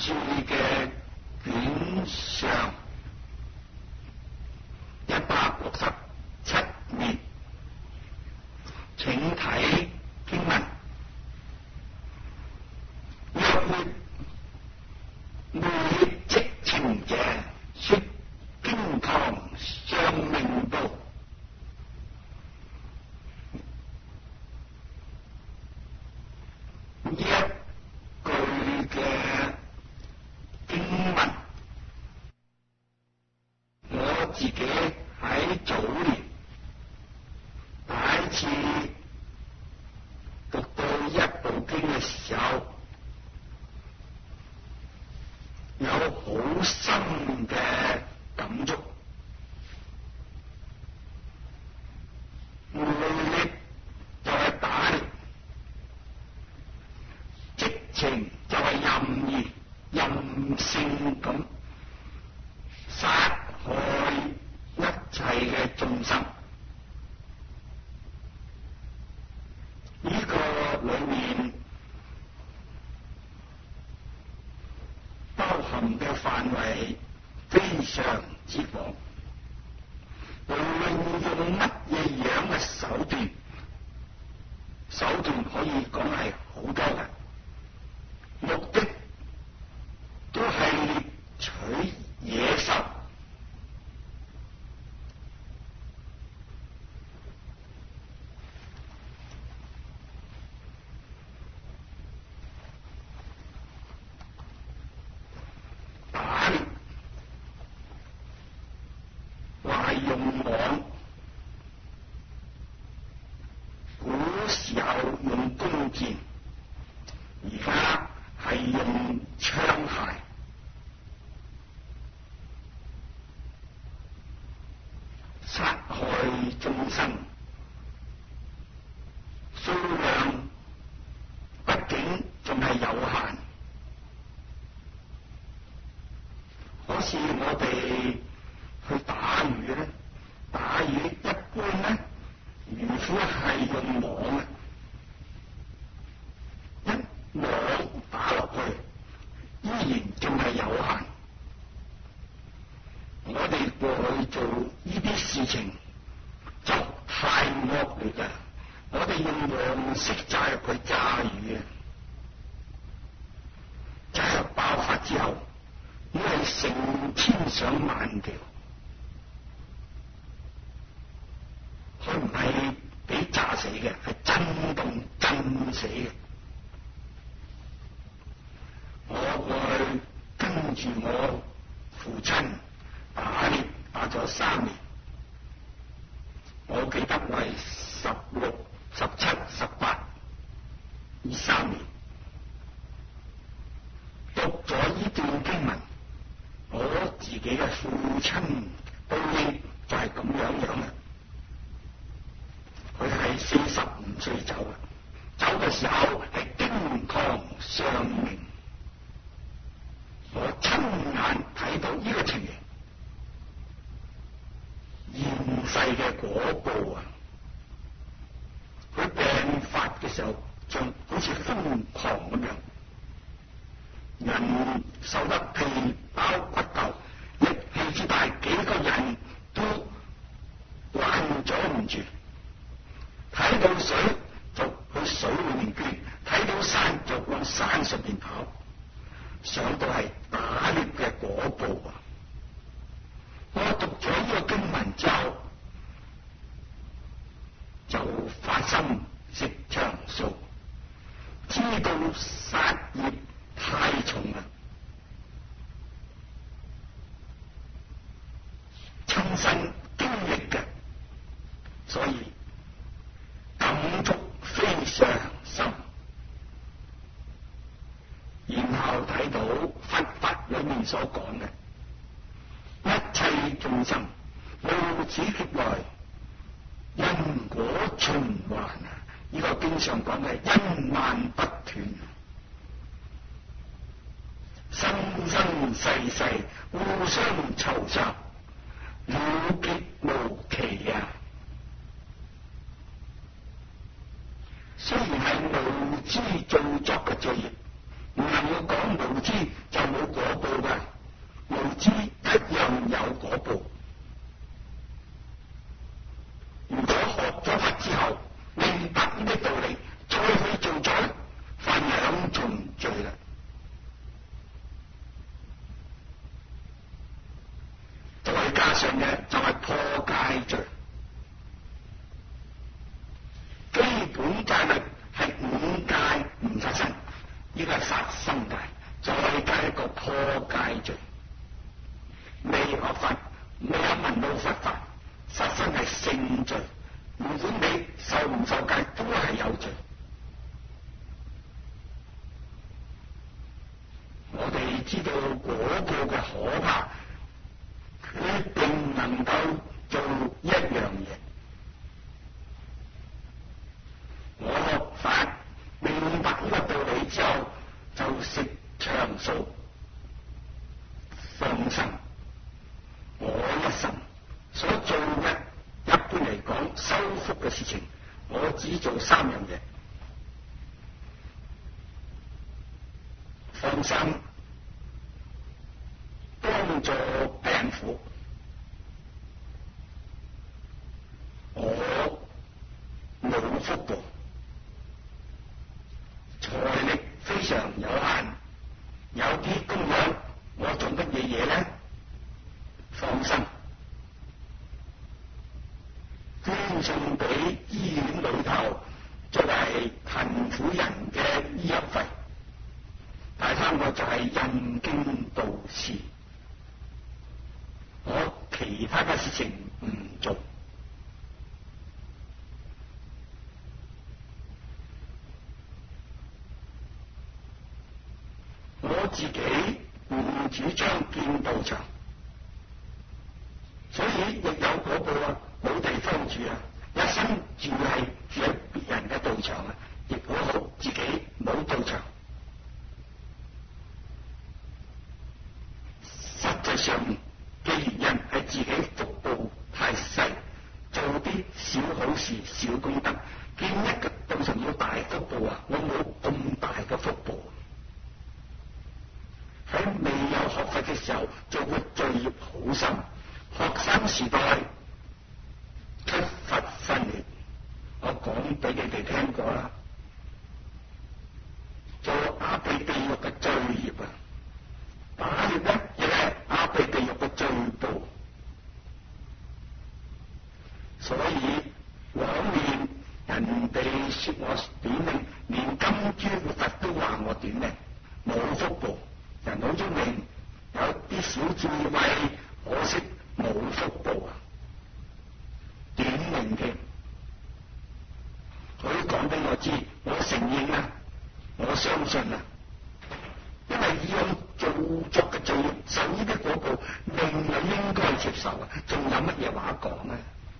書嘅卷上167面，請睇經文。若沒昧即情者，說經堂上明道。呢一句嘅經文，我自己喺早年第一次讀到一部經嘅時候，有好深嘅感觸。昧獵就係打獵，激情就係任意任性咁殺害一切嘅眾生。呢個裏面包含嘅範圍非常之廣，無論用乜嘢樣嘅手段可以講係好多嘅，目的都係獵取野獸。打獵話用網，古時候用弓箭，而家係用槍械，殺害眾生，數量畢竟仲係有限。可是我哋去打魚咧，打魚一般咧，漁夫係用網啊，一網打落去，依然仲係有限。我哋過去做呢啲事情就太惡劣啦！我哋用黃色炸入去炸魚啊，炸入爆發之後，我係成千上萬條，佢唔係俾炸死嘅，係震動震死嘅。我過去跟住我父親打獵打咗3年，我記得我係16、17、18呢3年讀咗呢段經文，我自己嘅父親都應就係咁樣啦。佢係45歲走嘅，走嘅時候係經堂上明，我親眼睇到呢個情形，現世嘅果報啊！佢病發嘅時候，像好似瘋狂咁樣，人受得皮包骨頭，力氣之大，幾個人都攔阻唔住。睇到水就去水裏面捐，睇到山就往山上邊跑，想到係打獵嘅果報啊！我讀咗呢個經文之後，就發心食長素，知道殺業太重啦，親身經歷嘅，所以感觸非常深。然後睇到佛法裏面所講嘅一切眾生無始劫來因果循環啊！呢個經常講嘅因萬不斷，生生世世互相酬集，了結無期啊！雖然係無知造作嘅罪業，唔能夠講無知就冇重罪啦。再加上嘅就係破戒罪，基本戒律係五戒唔殺生，呢個係殺生戒，再加一個破戒罪，未學佛，未有聞到佛法，殺生係性罪，唔管你受唔受戒都係有罪。我哋知道嗰個嘅可怕，佢並能夠做一樣嘢。我學法明白呢個道理之後，就食長素放生。我一生所做嘅，一般嚟講修福嘅事情，我只做三樣嘢：放生、幫助病苦。我冇福報，財力非常有限，有啲供養，我做乜嘢嘢咧？放生，捐送俾醫院裏頭作為貧苦人嘅醫藥費。第三個就係印經導師，我其他嘅事情唔做。我自己唔主張建道場，所以亦有嗰個冇地方住啊，一生住係住喺別人嘅道場啊，亦好自己冇道場。實際上嘅原因係自己福報太細，做啲小好事、小功德，見一個道場要大福報啊，我冇咁大嘅福報。喺未有學佛嘅時候，做個罪業好深。學生時代出佛訓練，我講俾你哋聽過啦。做阿鼻地獄嘅罪業啊，打獵咧亦係阿鼻地獄嘅罪報。所以往年人哋說我短命，連金豬活佛都話我短命，冇福報。人好聰明，有啲小智慧，可惜冇福報啊！短命嘅，佢講俾我知，我承認啊，我相信啊，因為以往做作嘅罪業受呢啲果報，命就應該接受啊，仲有乜嘢話講啊？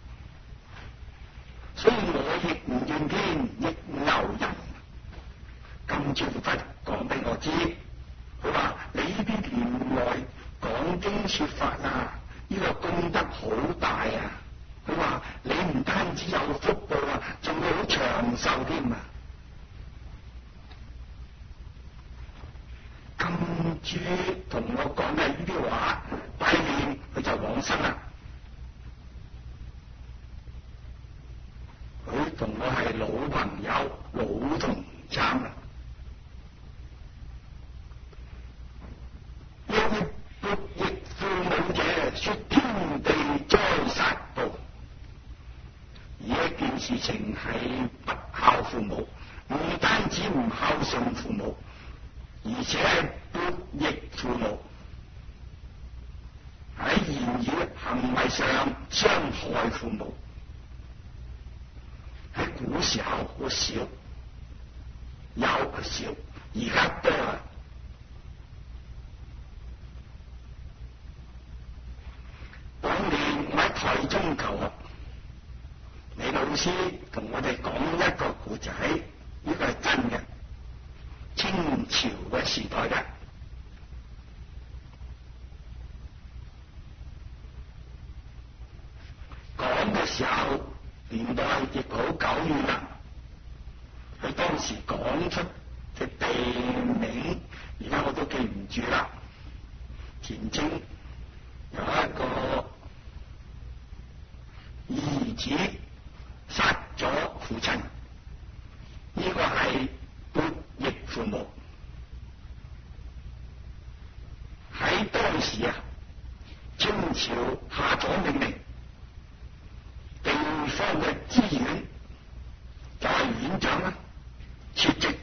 所以我亦唔怨天，亦唔尤人。金豬活佛講俾我知。佢話：你呢啲年來講經說法啊，呢個功德好大啊！佢話你唔單止有福報啊，仲會好長壽添啊！金豬同我講嘅呢啲話，拜年佢就往生啦。佢同我係老朋友、老同參啦。因悖逆父母者，說天地災殺報。而一件事情係不孝父母，唔單止唔孝順父母，而且係悖逆父母，喺言語行為上傷害父母。喺古時候好少，有少，而家多啦。當年我喺台中求學，李老師同我哋講一個故仔，呢個係真嘅，清朝嘅時代嘅。講嘅時候年代亦好久遠啦，佢當時講出嘅地名，而家我都記唔住啦。田征有一個兒子殺咗父親，呢個係悖逆父母。 有時啊，清朝下咗命令，地方嘅知縣就係縣長啦，撤職，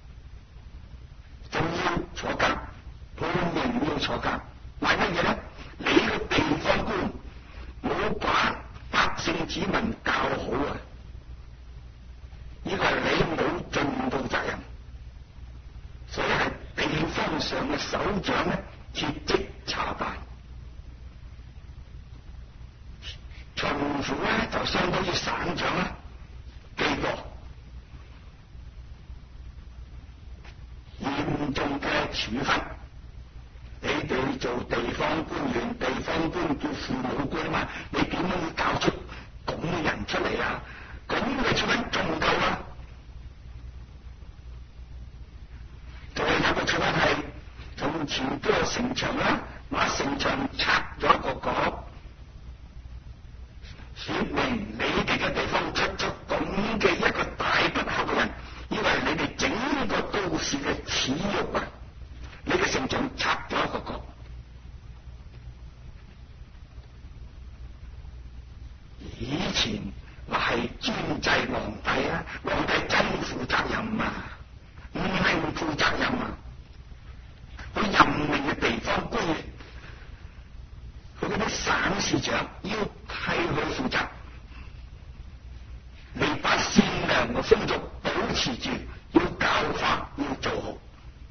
仲要坐監，判刑要坐監。為乜嘢咧？你個地方官冇把百姓子民教好啊！呢個係你冇盡到責任，所以係地方上嘅首長咧撤職查辦。巡撫咧就相當於省長啦，記過嚴重嘅處分。你哋做地方官員，地方官叫父母官啊嘛，你點樣會教出咁嘅人出嚟啊？咁嘅處分仲唔夠啊？仲有個處分係從前個城牆啦，把城牆拆咗一個角，說明你哋嘅地方出咗咁嘅一個大不孝嘅人，以為你哋整個都市嘅恥辱啊！你嘅城牆拆咗一個角。以前話係專制皇帝啊，皇帝真負責任啊，唔係唔負責任啊。佢任命嘅地方官員，佢嗰啲省市長要替佢負責，你把善良嘅風俗保持住，要教化，要做好。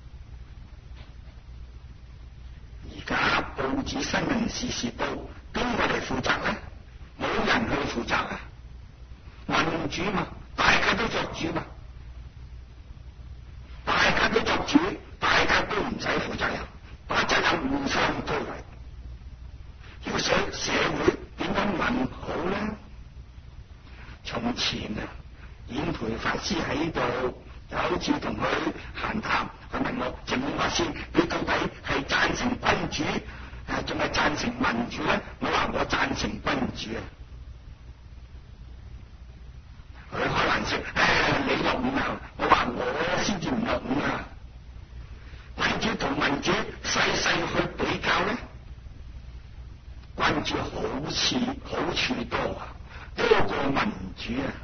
而家報紙新聞時事報邊個嚟負責咧？冇人去負責啊！民主嘛，大家都作主嘛，大家都作主，大家都唔使負責任，把責任互相推諉。要想社會點樣民好咧？從前啊，演培法師喺度有一次同佢閒談，佢問我：鄭老法師，你到底係贊成君主仲係贊成民主咧？我話我贊成君主啊！佢開玩笑，你落伍啊！我話我先至唔落伍啊！君主同民主細細去比較咧，君主好處多啊，多過民主啊！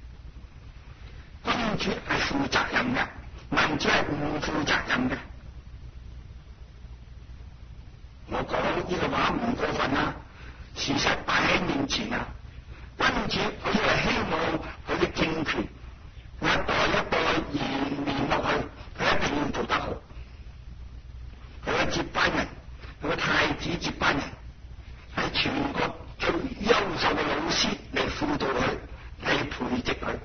君主係負責任嘅，民主係唔負責任嘅。我講呢個話唔過分啊，事實擺喺面前啊！君主佢係希望佢嘅政權一代一代延綿落去，佢一定要做得好。佢嘅接班人，佢嘅太子接班人，係全國最優秀嘅老師嚟輔導佢，嚟培植佢，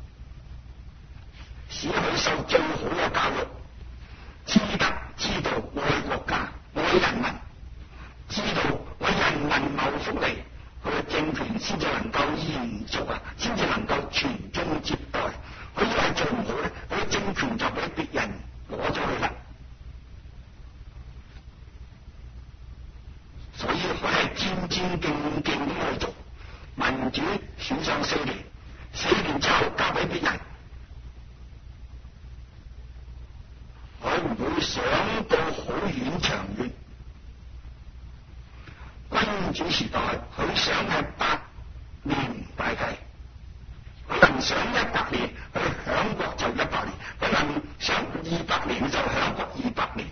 使佢受最好嘅教育，知道愛國家、愛人民，知道為人民謀福利，佢嘅政權先至能夠延續啊，先至能夠傳宗接代。佢要係做唔好咧，佢嘅政權就俾別人攞咗去啦。所以佢係戰戰兢兢咁去做。民主選上4年，4年之後交俾別人，佢唔會想到好遠長遠。君主時代，佢想係100年大計，佢能想100年，佢享國就100年；佢能想200年就享國200年。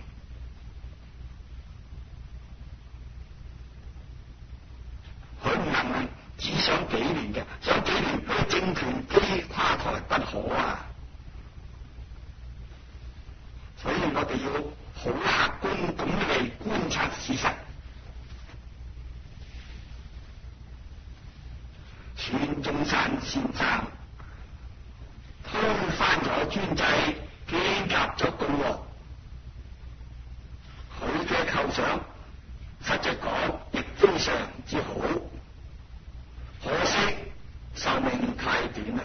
佢唔能只想幾年嘅，想幾年佢政權非垮台不可啊！所以我哋要好客觀咁嚟觀察事實。孫中山先生推翻咗專制，建立咗共和，佢嘅構想實際講亦非常之好，可惜壽命太短啦。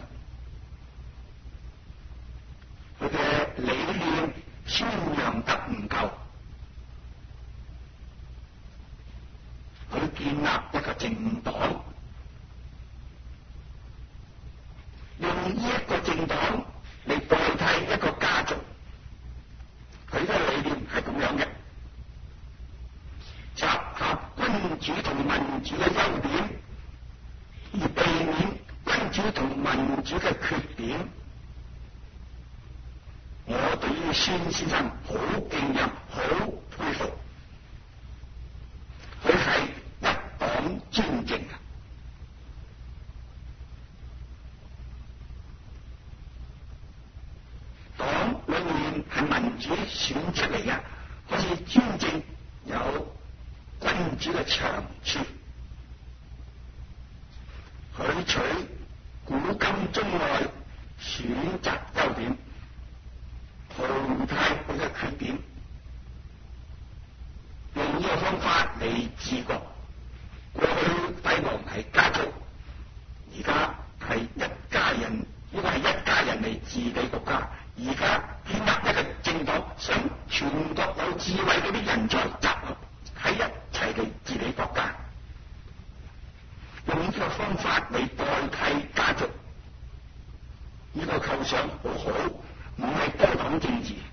佢嘅理念宣揚得唔夠，佢建立一個政黨，用呢一個政黨嚟代替一個家族，佢嘅理念係咁樣嘅。 民主嘅缺點，我對於孫先生好敬任，好佩服。佢係一黨專政啊！黨裏面係民主選出嚟嘅，可以專政，有君主嘅長處。佢取古今中外選擇優點，淘汰佢嘅缺點，用呢個方法嚟治國。過去帝王係家族，而家係一家人，呢個係一家人嚟治理國家。而家建立一個政黨，想全國有智慧嗰啲人才集合喺一齊嚟治理國家，用呢個方法嚟代替家族，呢個構想好好，唔係多黨政治。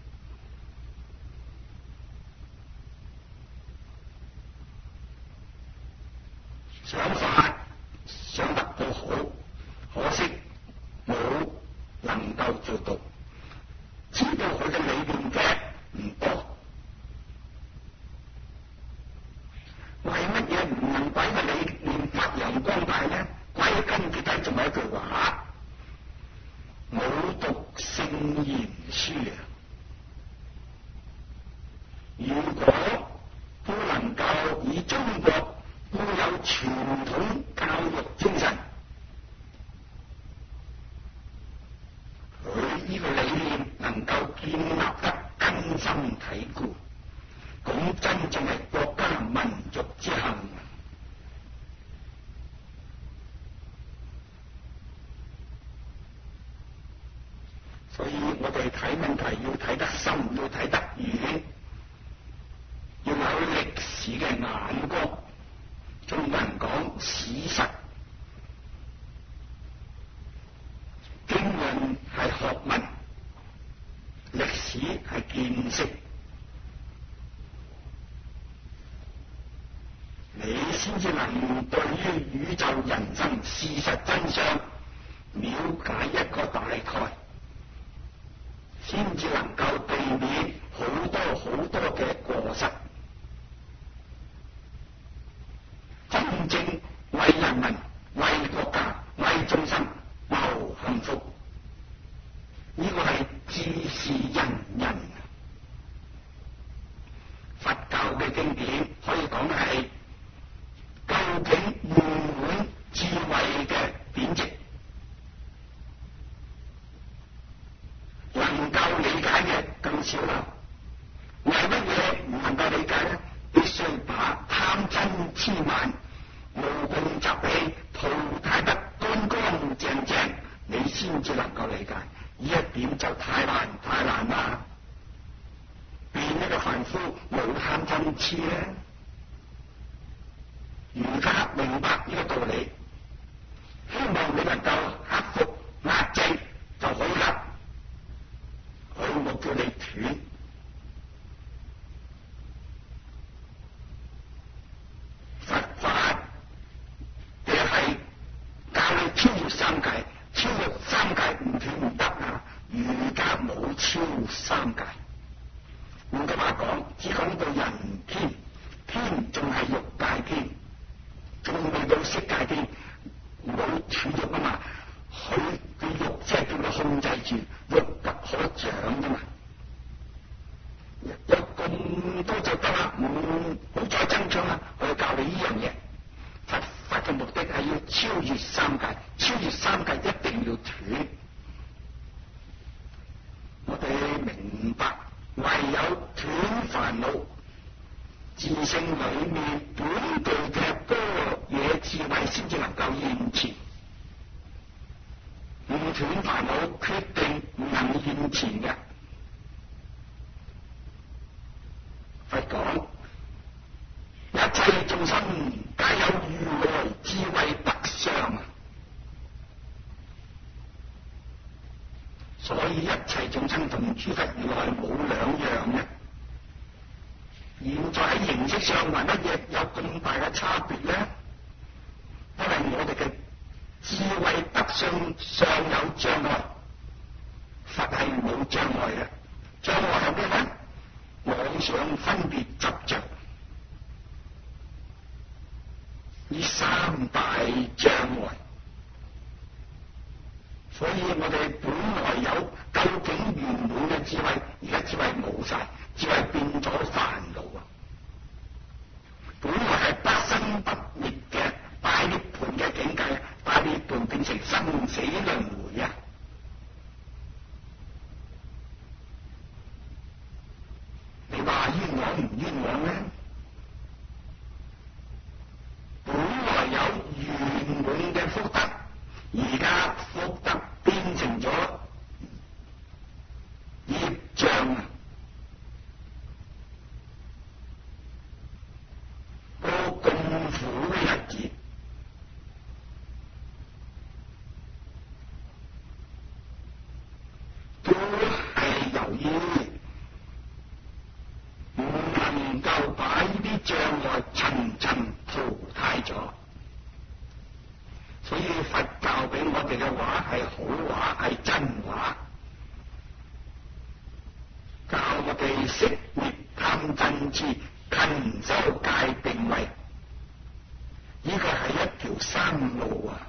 想法想得好好，可惜冇能夠做到。知道佢嘅理念嘅唔多，為乜嘢唔能把個理念發揚光大呢？歸根結底仲有一句話：冇讀聖賢書啊！如果不能夠以中國固有傳統教育精神，佢呢個理念能夠建立得根深蒂固，咁真正係國家民族之幸。所以我哋睇問題要睇得深，要睇得遠，要有歷史嘅眼光。中國人講史實，經論係學問，歷史係見識，你先至能對於宇宙人生事實真相了解一個大概，先至能夠避免好多嘅過失，真正為人民、為國家、為眾生謀幸福。呢個係自是人人。佛教嘅經典可以講係究竟圓滿智慧嘅典籍，能夠理解嘅更少啦。為乜嘢唔能夠理解呢？必須把貪嗔痴慢、無共習氣淘汰得乾乾淨淨，你先至能夠理解。呢一點就太難啦！變一個凡夫冇貪嗔痴咧，而家明白呢個道理，希望你能夠克服壓制就可以啦。佢冇叫你斷，佛法嘅係教你超越三界，超越三界唔斷唔得啊！儒家冇超三界。換句話講，只講到人天，天仲係欲界天，仲未到色界天，冇斷欲啊嘛。佢嘅欲即係叫佢控制住，欲不可長啫嘛。有咁多就得啦，唔好再爭搶啦。我要教你呢樣嘢，佛法嘅目的係要超越三界，超越三界一定要斷。我哋明白。唯有斷煩惱，自性裏面本具嘅般若智慧先至能夠現前。唔斷煩惱，決定唔能現前嘅。佛講，一切眾生皆有如來智慧德相啊！所以一切眾生同諸佛如來冇兩樣嘅。現在喺形式上還乜嘢有咁大嘅差別呢？因為我哋嘅智慧德相尚有障礙，佛係冇障礙嘅。障礙係咩咧？妄想分別執着，呢三大障礙。所以我哋本來有究竟圓滿嘅智慧，而家智慧冇晒，智慧變咗煩惱啊！本來係不生不滅嘅大涅槃嘅境界，大涅槃變成生死輪迴啊！你話冤枉唔冤枉呢？本來有圓滿嘅福德，而家福德變成咗業障啊！過咁苦嘅日子，都係由於唔能夠把呢啲障礙層層淘汰咗。所以佛教俾我哋嘅話係好話，係真話，教我哋息滅貪嗔癡，勤修戒定慧，呢個係一條生路啊，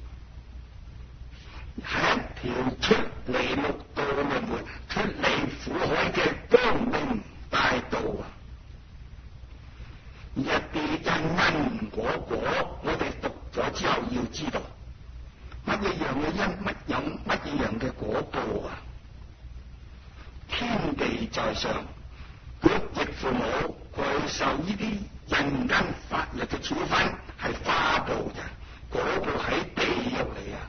係一條出離六道嘅門，出離苦海嘅光明大道啊！一啲因果，我哋讀咗之後要知道乜嘢樣嘅因，乜嘢樣嘅果報啊！天地在上，佢亦父母佢受呢啲人間法律嘅處分係花報嘅，果報喺地獄嚟啊！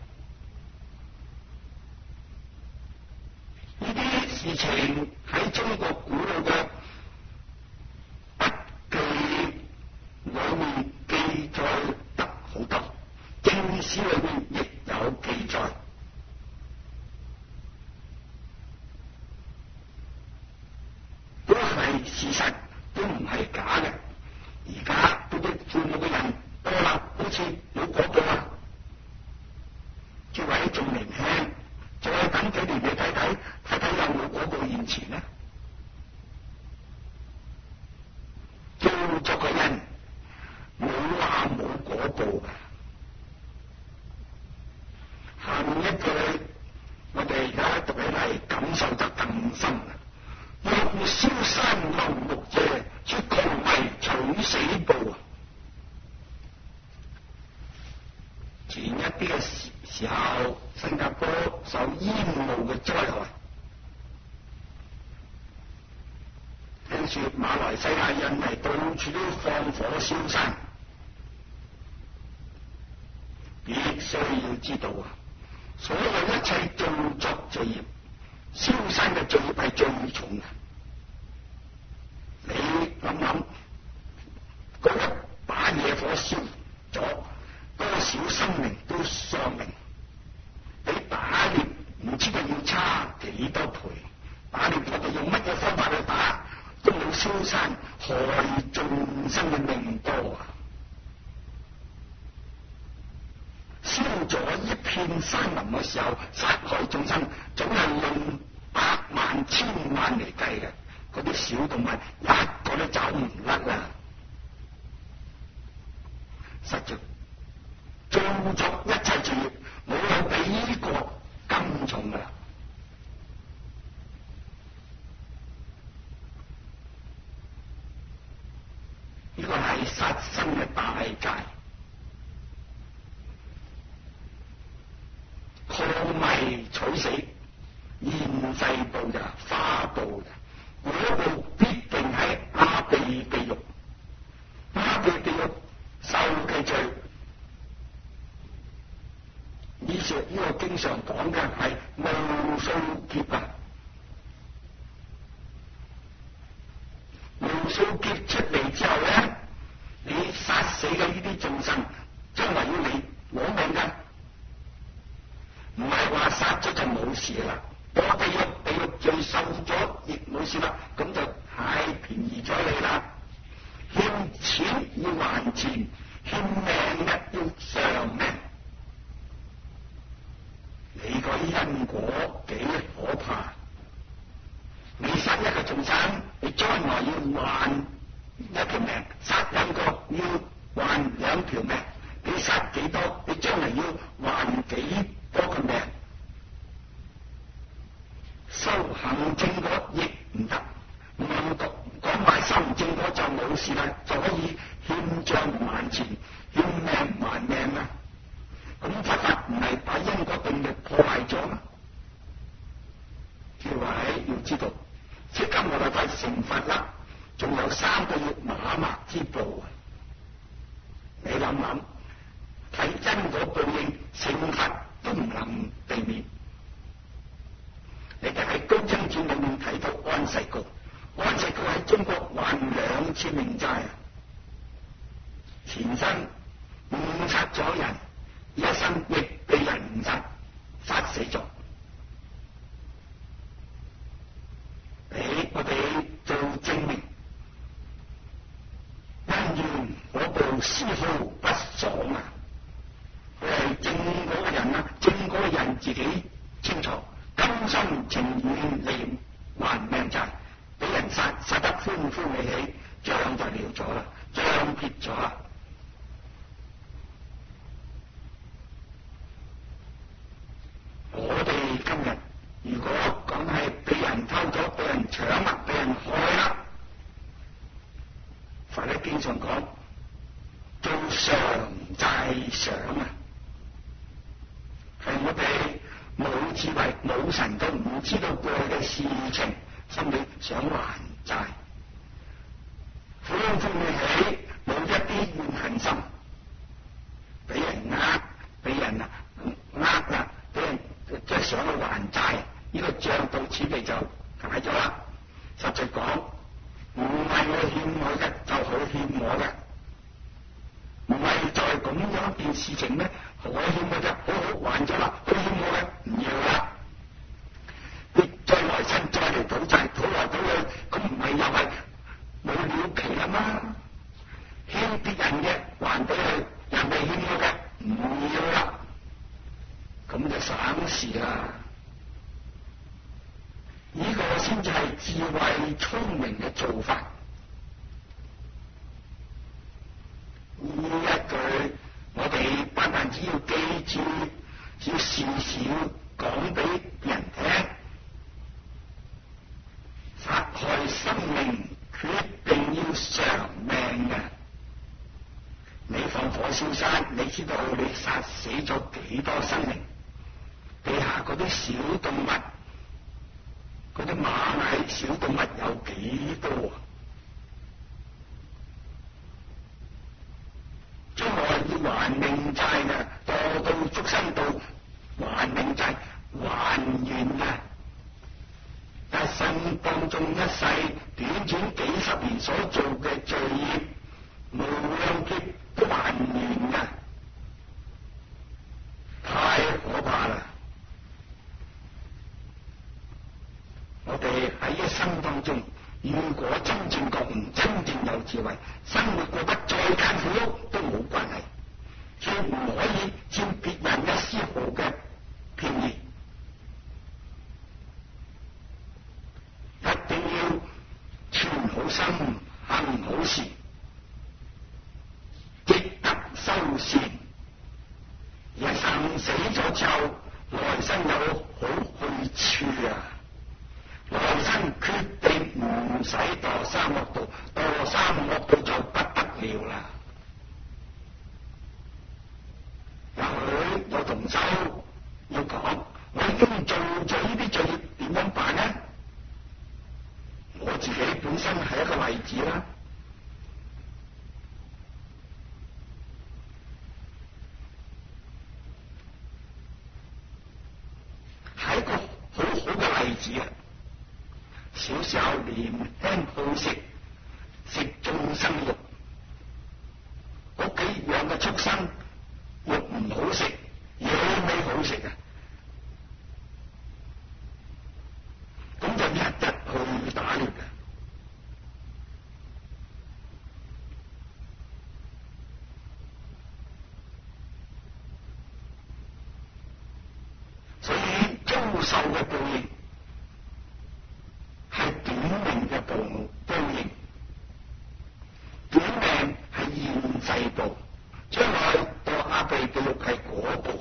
呢啲事情喺中國古老嘅筆記裏面記載得好多，正史裏面亦有記載，都係事實，都唔係假嘅。而家嗰啲父母嘅人多啦，好似冇果報啦。諸位仲年輕，再等幾年你睇睇有冇果報現前呢？造作嘅人冇話冇果報嘅。下面一句我哋而家讀起嚟感受得更深啦。若蕭山流木者，說窮為取死報啊！前一啲嘅時候，新加坡受煙霧嘅災害，聽說馬來西亞、印尼到處都放火燒山，必須要知道啊！所有一切造作罪業，燒山嘅罪業係最重嘅。你諗諗，嗰一把野火燒咗多少生命都喪命，你打獵唔知道要差幾多倍，打獵我哋用乜嘢方法去打，都冇燒山害眾生嘅命多啊！燒咗一片山林嘅時候，殺害眾生總係用百萬千萬嚟計嘅，嗰啲小動物一個都走唔甩啦。實在造作一切罪業，冇有比呢個更重噶啦。呢個係殺生嘅大戒。狂迷取死，現世報就花報嘅，果報必定喺阿鼻地獄。阿鼻地獄受嘅罪，呢個經常講嘅係無數劫啊！無數劫出嚟之後咧，你殺死嘅呢啲眾生，將來要你攞命㗎。唔係話殺咗就冇事啦，落地獄罪受咗亦冇事啦，咁就太便宜咗你啦。欠錢要還錢，欠命要償命。 你個因果幾可怕！你殺一個眾生，你將來要還一條命；殺兩個要還兩條命。你殺幾多，你將來要還幾多個命。修行正果亦唔得，唔能講埋修行正果就冇事啦，就可以欠賬還錢，欠命還命啦。咁佛法唔係把因果定律破壞咗嗎？各位要知道，釋迦牟尼佛成佛啦，仲有3個月馬麥之步啊！你諗諗，睇因果報應，成佛都唔能避免。你哋喺《高僧傳》裏面睇到安世高，安世高喺中國還2次命債，前生誤殺咗人，一生亦被人誤殺死咗。我哋做證明，因緣果報絲毫不爽啊！佢係正果嘅人啊，正果嘅人自己清楚，甘心情願嚟還命債，俾人殺得歡歡喜喜，賬就了咗啦，賬撇咗啦。我哋今日如果講係俾人偷咗、俾人搶啦、俾人害啦，佛喺經上講做常債償啊，係我哋冇智慧、冇神都唔知道過去嘅事情，心裏想還債，歡歡喜喜，冇一啲怨恨心，俾人俾人啦，俾人即係想去還債，呢個賬到此地就解咗啦。實際講，唔係我欠我嘅，就佢欠我嘅，唔係就係咁樣一件事情咩？我欠我嘅，好還咗啦，佢欠我嘅唔要啦。你再來生再嚟討債，討來討去，咁唔係又係冇了期啦嘛？欠別人嘅還俾佢，人哋欠我嘅唔要啦，咁就省事啦。呢個先至係智慧聰明嘅做法。呢一句我哋不但只要記住，要時時講俾人聽。殺害生命決定要償命嘅。你放火燒山，你知道你殺死咗幾多生命？地下嗰啲小動物，嗰啲螞蟻小動物有幾多？將來要還命債嘅，墮到畜生道還命債還完嘅。一生當中一世短短幾十年所做嘅罪業，無量劫都還唔完嘅，太可怕啦！我哋喺一生當中，如果真正覺悟、真正有智慧，生活過得再艱苦都冇關係，絕唔可以佔別人一絲毫嘅便宜。一定要存好心，行好事，積德修善。一生死咗之後，來生有好去處啊！來生決定唔使墮三惡道，墮三惡道就不得了啦。有同修要講，我已經做咗呢啲罪業，點樣辦呢？我自己本身係一個例子啦。係一個好好嘅例子啊！小時候年輕好食，食眾生肉，嗰幾樣嘅畜生肉唔好食，野味好食啊！咁就日日去打獵嘅。所以受嘅報應，係短命嘅報應，短命係現世報，將來墮阿鼻地獄係果報。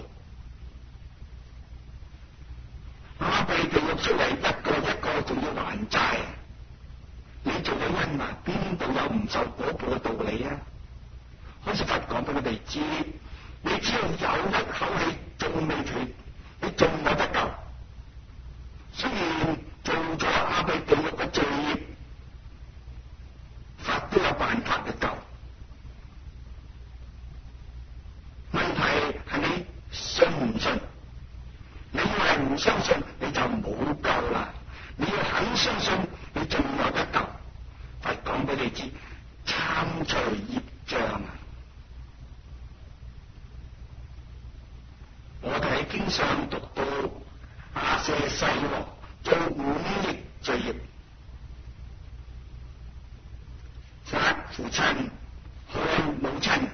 阿鼻地獄出嚟一個一個仲要還債，你做咗因啊，邊度有唔受果報嘅道理啊？好似佛講俾我哋知，你只要有一口氣仲未斷，你仲有得救。雖然做咗阿鼻地獄嘅罪業，佛都有辦法去救。問題係你信唔信？你要係唔相信，你就冇救啦。你要肯相信，你仲有得救。佛講俾你知，參除業障啊！我哋喺經上讀到亞舍西王做5億罪業，殺父親、害母親，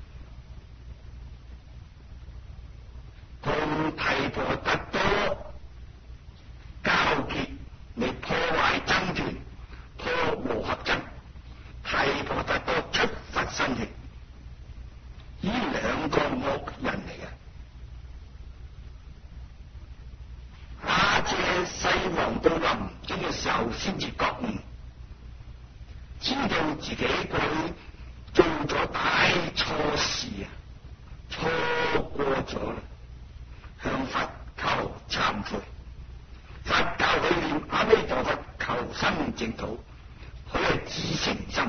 同提婆達多交結嚟破壞僧團，破和合僧。提婆達多出佛身血，呢兩個惡人嚟嘅。亞舍西王到臨終嘅時候先至覺悟，知道自己佢做咗大錯事啊，錯過咗啦，向佛求懺悔。佛教佢念阿彌陀佛求生淨土，佢係至誠心，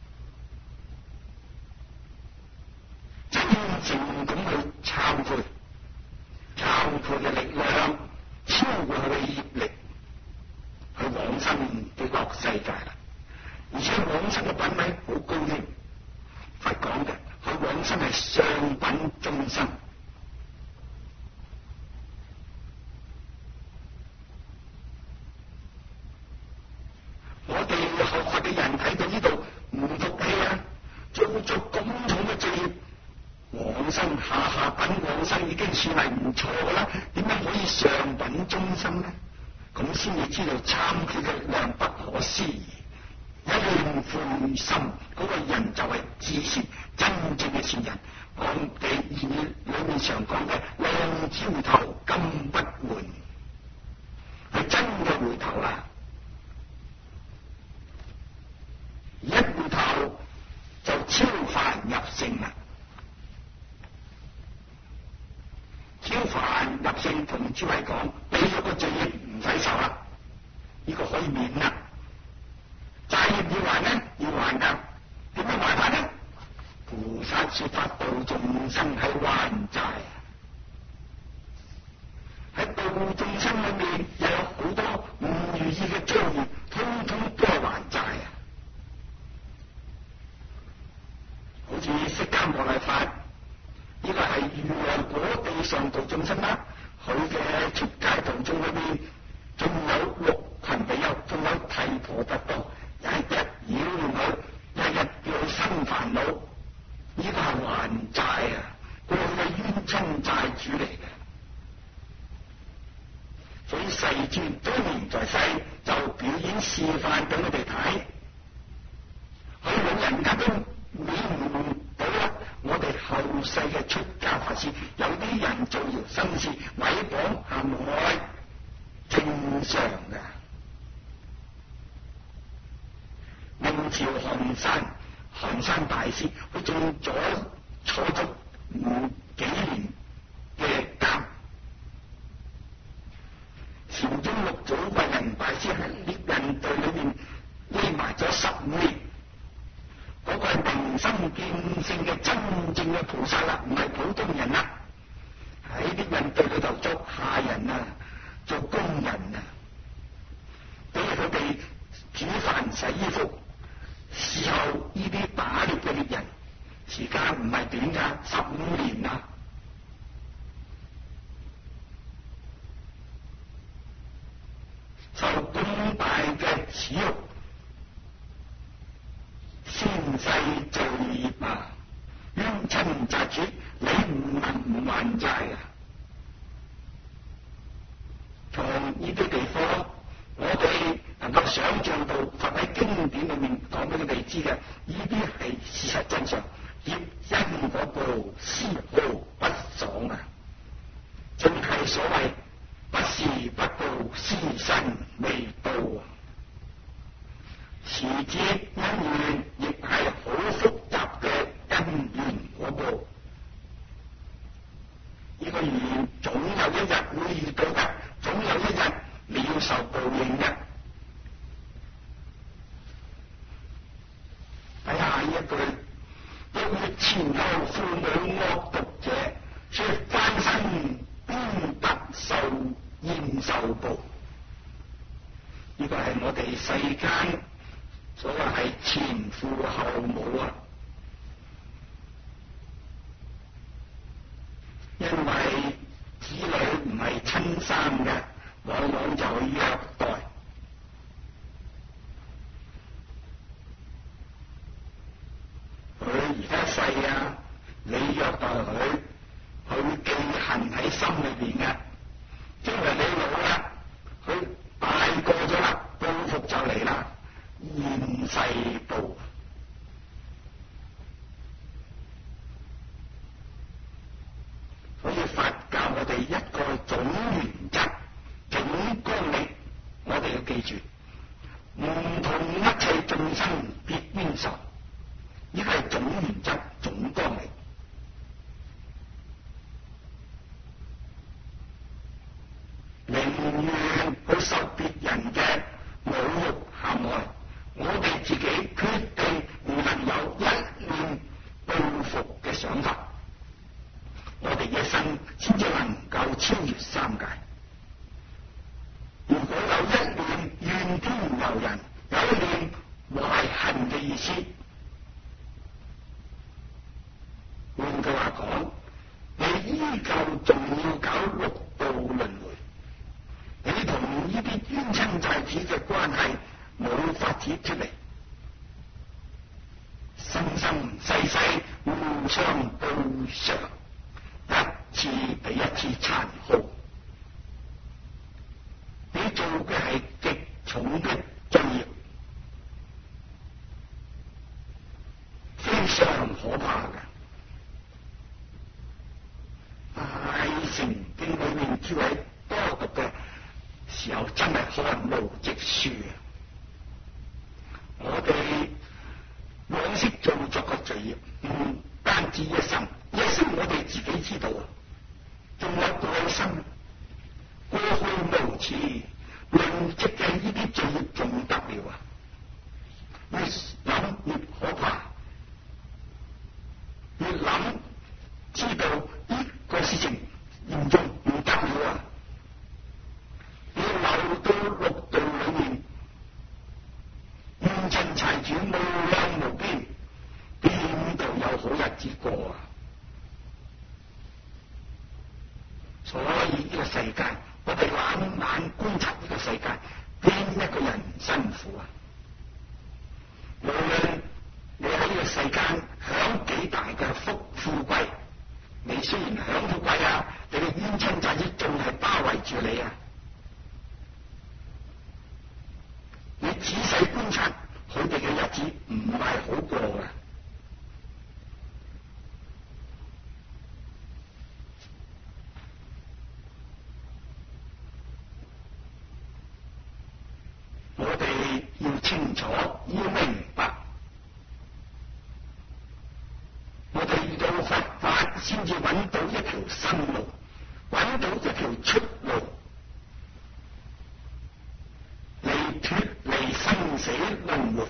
真正咁去懺悔。懺悔嘅力量超過佢嘅業力，佢往生嘅樂世界啦。而且往生嘅品位好高添，佛講嘅佢往生係上品眾生。我哋學佛嘅人睇到呢度唔服氣啊！做咁重嘅罪業，往生下品往生已經算係唔錯噶啦，點解可以上品眾生呢？咁先至知道懺悔嘅力量不可思議。一念悔心，嗰個人就係至善真正嘅善人。我哋言語裏面常講嘅亮焦頭金不換，係真嘅回頭啦。一回頭就超凡入聖啦。超凡入聖同諸位講，俾咗個罪業唔使受啦，呢個可以免啦。債業要還呢？要還噶。點樣還法呢？菩薩說法度眾生係還債。喺度眾生裏面又有好多唔如意嘅遭遇，通通都係還債啊！好似釋迦牟尼佛，呢個係如來果地上度眾生啦。佢嘅出家途中裏面，仲有6群比丘，仲有提婆達多，日日擾亂佢，日日叫佢生煩惱。呢個係還債啊！過去嘅冤親債主嚟嘅。所以世尊當年在世就表演示範俾我哋睇，佢老人家都免唔到啦。我哋後世嘅出家法師，有啲人造謠生事、毀謗陷害，正常嘅。明朝寒山大師，佢仲坐咗幾年嘅監。禪宗六祖慧能大師喺獵人隊裏面匿埋咗15年，嗰個係明心見性嘅真正嘅菩薩啦，唔係普通人啦。喺獵人隊裏頭做下人啊，做工人啊，俾佢哋煮飯洗衣服，侍候呢啲打獵嘅獵人，時間唔係短噶，15年啊！受咁大嘅恥辱，先世罪業啊！冤親債主，你唔能唔還債啊！同經典裏面講俾佢哋知嘅，呢啲係事實真相，業因果報絲毫不爽啊！正係所謂不是不報，時辰未到啊！時節因緣亦係好複雜嘅因緣果報，呢個緣總有一日會遇到嘅，總有一日你要受報應嘅。睇下呢一句：欲滅前後父母惡毒者，說翻身必不受現受報。呢個係我哋世間所謂係前父後母啊，因為子女唔係親生嘅，往往就會虐待。佢而家細啊，你虐待佢，佢會記恨喺心裏邊嘅。將來你老啦，佢大個咗啦，報復就嚟啦。現世報，所以佛教我哋一個總原則、總綱領，我哋要記住，唔同一切眾生必應受，呢個係總原則、總綱領。寧願去受別人嘅侮辱陷害，我哋自己決定唔能有一念報復嘅想法，我哋一生先至能夠超越三界。如果有一念怨天尤人，有一念懷恨嘅意思，換句話講，你依舊仲要搞六道輪迴，你同呢啲冤親債主嘅關係冇法子出嚟，生生世世互相報償，一次比一次殘酷。你做嘅係極重嘅罪業，非常可怕嘅。大乘經裏面諸位多讀嘅時候，真係汗毛直豎啊！我哋往昔做作嘅罪業，唔單止一生，一生我哋自己知道啊，仲有過生。過去無始累積嘅呢啲罪業仲得了啊！越諗越可怕，越諗知道呢個事情嚴重唔得了啊！要流到六道裏面，冤親債主無量無邊，邊度有好日子過啊？所以呢個世界，我哋冷眼觀察呢個世界，邊一個人唔辛苦啊？無論你喺呢個世間享幾大嘅富貴，你雖然享富貴啊，你嘅冤親債主仲係包圍住你啊！你仔細觀察佢哋嘅日子唔係好過嘅。我哋要清楚，要明白，我哋遇到佛法先至揾到一條生路，揾到一條出路，嚟脫離生死輪迴，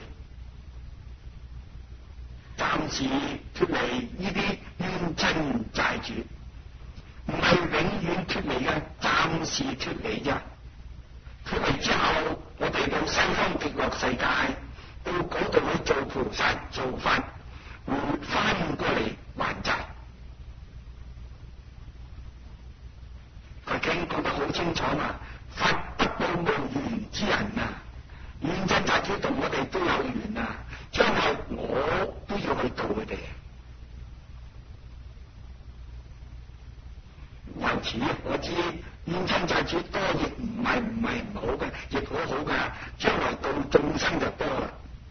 暫時脫離呢啲冤親債主，唔係永遠脫離嘅，暫時脫離啫。脫離之後，我哋到西方極樂世界，到嗰度去做菩薩、做法，活翻過嚟還債。佛經講得好清楚嘛，佛不報無緣之人啊，冤親債主同我哋都有緣啊，將來我都要去度佢哋。由此我知冤親債主多亦唔係唔好嘅，亦好好嘅，將來到眾生就多啦。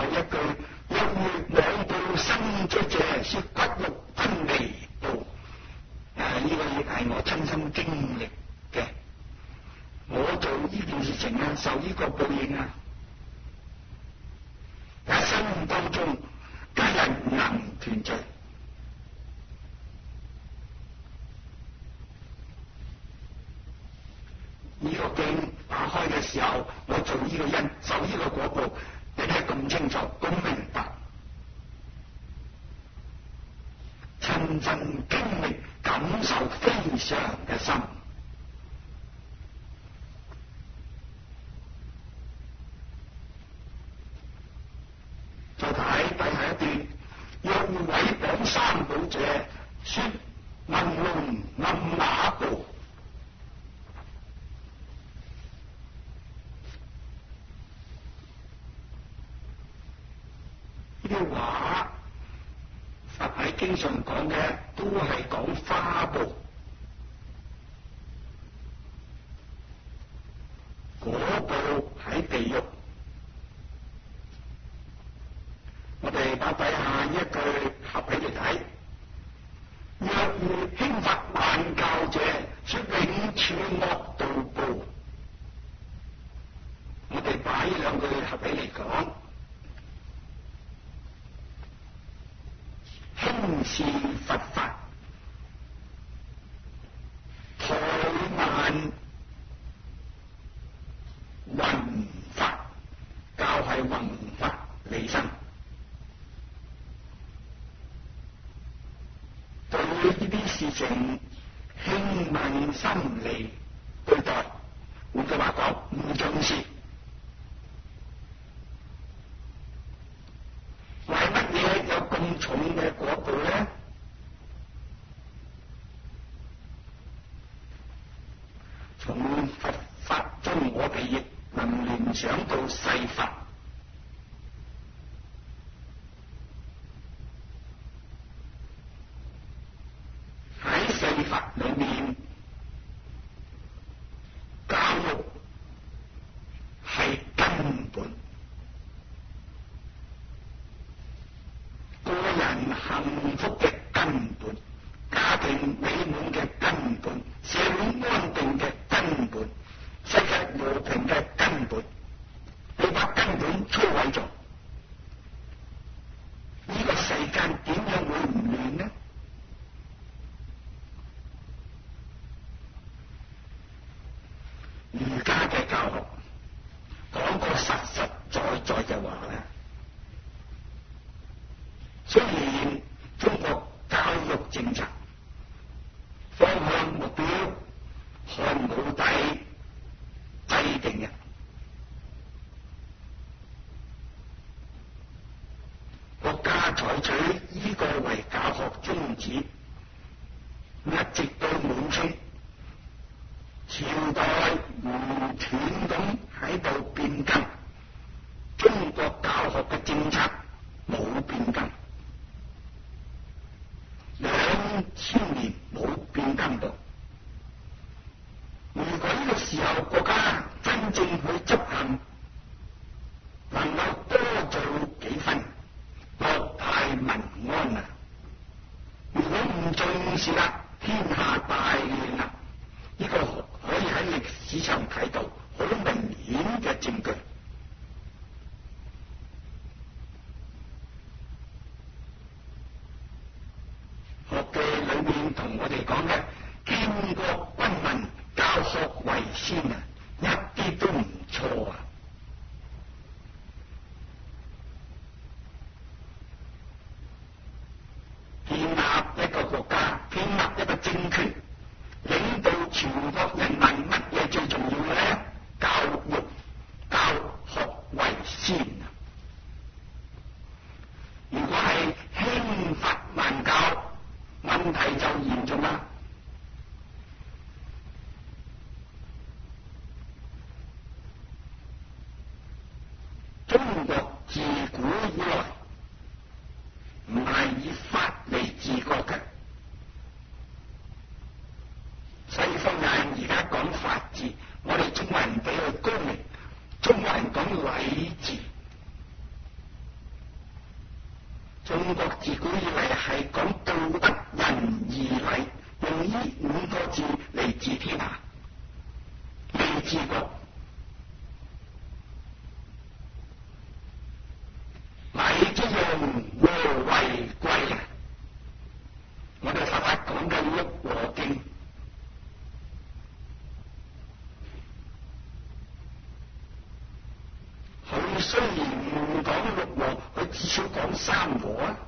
一句：若遇兩步生追者，說骨肉分離道。呢個亦係我親身經歷嘅。我做呢件事情啊，受呢個報應啊，一生當中家人唔能團聚。呢個經打開嘅時候，我做呢個因，受呢個果報，並係咁清楚、咁明白，親身經歷、感受非常嘅深。再睇第下一段，若毀謗三寶者，說文龍暗啞部。呢啲話佛喺經上講嘅都係講花報，果報喺地獄。我哋把底下一句合起嚟睇：若遇輕罰慢教者，說永處惡道報。我哋把呢兩句合起嚟講。輕視佛法，怠慢弘法，教係弘法利生。對呢啲事情輕慢心理對待，換句話講，唔重視。為乜嘢有咁重嘅果報呢？從佛法中，我哋亦能聯想到世法。喺世法裏面，教育係根本。個人幸福嘅根本，家庭美滿嘅根本，社會安定嘅根本，世界和平嘅根本，你把根本摧毀咗，呢個世界點樣會唔亂呢？儒家嘅教學講個實實在在嘅話咧。雖然中國教育政策方向目標漢武帝制定嘅，國家採取呢個為教學宗旨，一直到滿清，朝代唔斷咁喺度變更，中國教學嘅政策冇變更。2000年冇變更到。如果呢個時候國家真正去執行，能夠多做幾分，國泰民安啊！如果唔重視啦，天下大亂啦！呢個可以喺歷史上睇到好明顯嘅證據。學嘅裏面同我哋講嘅建國軍民，教學為先啊，一啲都唔錯啊！建立一個國家，建立一個政權，領導全國人民，乜嘢最重要嘅咧？教育、教學為先啊！如果係輕罰慢教，問題就嚴重啦。中國自古以來唔係以法嚟治國嘅，西方人而家講法治，我哋中國人比佢高明，中國人講禮治。 中國自古以嚟係講道德仁義禮，用呢5個字嚟治天下，未治國。禮之用，和為貴啊！我哋佛法講嘅六和經，佢雖然唔講六和，佢至少講3和啊！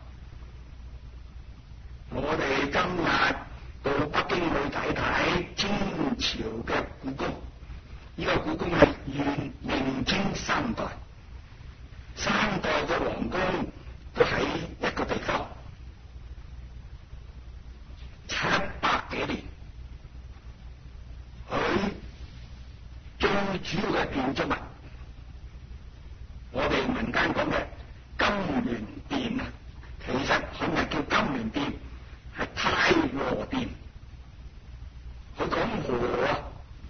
我哋今日到北京去睇睇清朝嘅故宮，呢個故宮係明清3代，3代嘅皇宮都喺一個地方，700幾年。佢最主要嘅建築物，我哋民間講嘅金鑾殿啊，其實佢唔係叫金鑾殿，係太和殿。佢講和啊，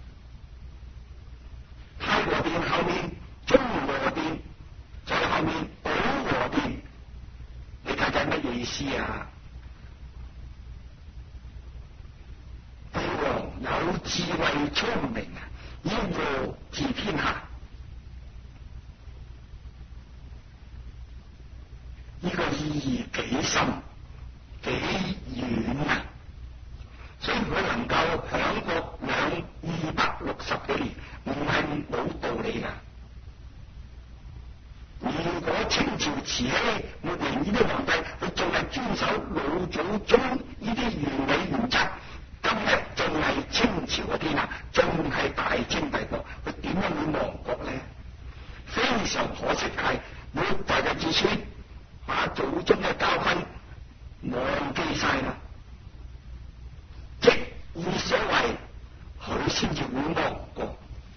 太和殿後面中和殿，再後面保和殿，你睇睇乜意思啊？帝王有智慧聰明啊，以和治天下，呢個意義幾深幾遠啊！所以佢能夠享國260幾年，唔係冇道理噶。如果清朝慈禧末年呢啲皇帝，佢仲係遵守老祖宗呢啲原理原則，今日仲係清朝嘅天下，仲係大清帝國，佢點樣會亡國呢？非常可惜係末代嘅子孫把祖宗嘅教訓忘記晒啦，即以所為，佢先至會亡國。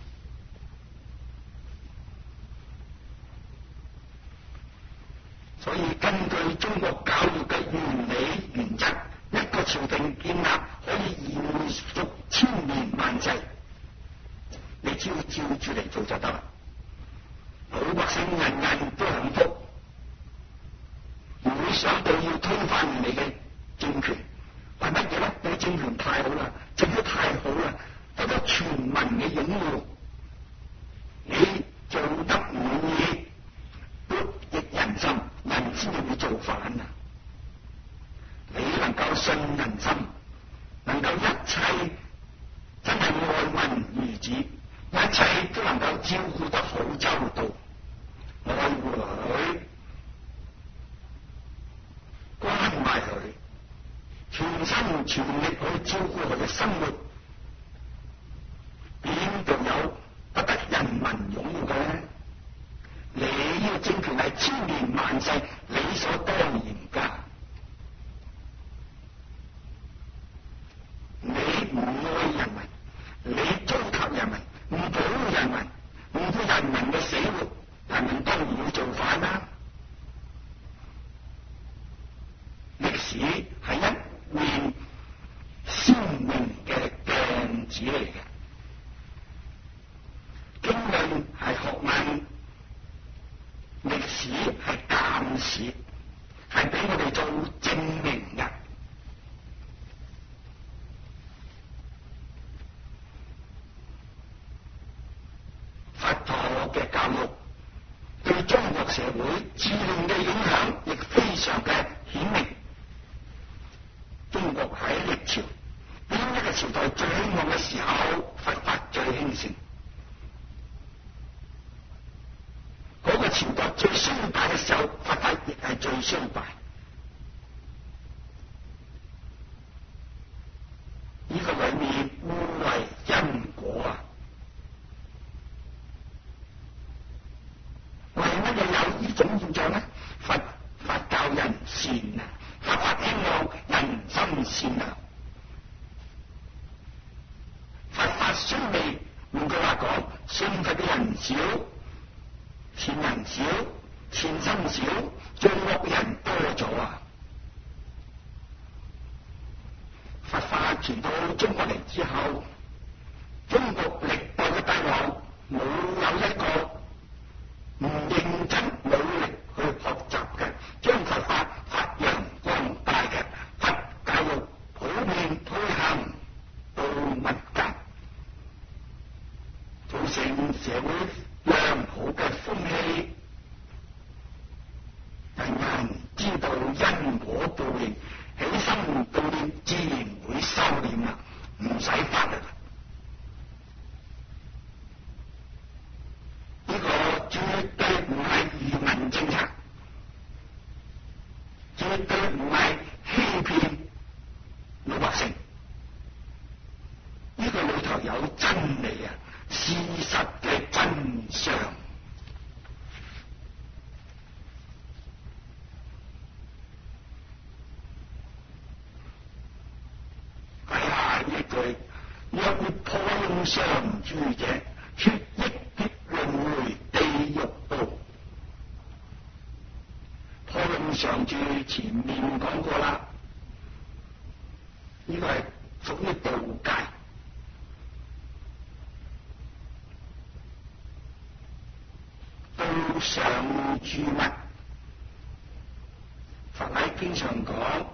所以根據中國教育嘅原理原則，一個朝廷建立可以延續千年萬世，你只要照住嚟做就得啦。老百姓人人都幸福，唔會想到要推翻你嘅政權。為乜嘢咧？你嘅政權太好啦，政府太好啦，得到全民嘅擁護，你做得唔滿意，不逆人心，人先至會造反啊！你能夠信人心，能夠一切真係愛民如子，一切都能夠照顧得好周到，愛護佢，關懷佢，全心全力去照顧佢嘅生活，邊度有不得人民擁護嘅呢？你呢個政權係千年萬世理所當然㗎。你唔愛人民，你糟蹋人民，唔保護人民，唔顧人民嘅死活，人民當然會造反啦。歷史係一面鮮明嘅鏡子嚟嘅，經論係學問，歷史係鑑史，係俾我哋做證明嘅。佛陀嘅教育對中國社會治亂嘅影響亦非常嘅顯明。中國喺歷朝邊一個朝代最興旺嘅時候，佛法最興盛；嗰個朝代最衰敗嘅時候，佛法亦係最衰敗。呢個裏面互為因果啊！為乜嘢有呢種現象呢？佛法教人善啊，佛法希望人心善良。佛法雖微，換句話講，信佛嘅人少，善人少，善心少，做惡人多咗啊！佛法傳到中國嚟之後，中國歷代嘅帝王冇有一個唔認真努力去學習嘅，將佛法果報應，起心動念自然會收斂啦，唔使法律。呢個絕對唔係愚民政策，絕對唔係欺騙老百姓。呢個裏頭有真理啊，事實嘅真相。一句若沒破用常住者，血液必輪回地獄道。破用常住前面講過啦，呢個係屬於道界。道常住物，佛喺經常講，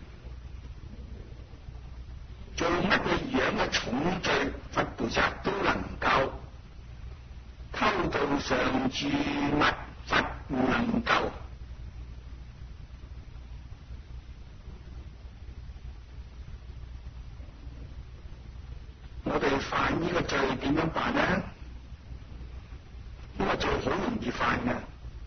做乜嘢樣嘅重罪，佛菩薩都能夠偷盜常住物，佛唔能夠。我哋犯呢個罪點樣辦呢？呢個罪好容易犯嘅。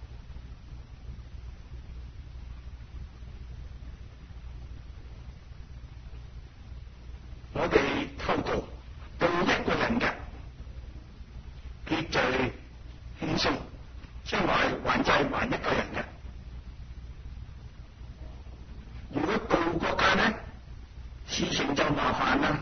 我哋偷盜盜一個人嘅結罪輕鬆，將來還債還一個人嘅。如果盜國家呢，事情就麻煩啦。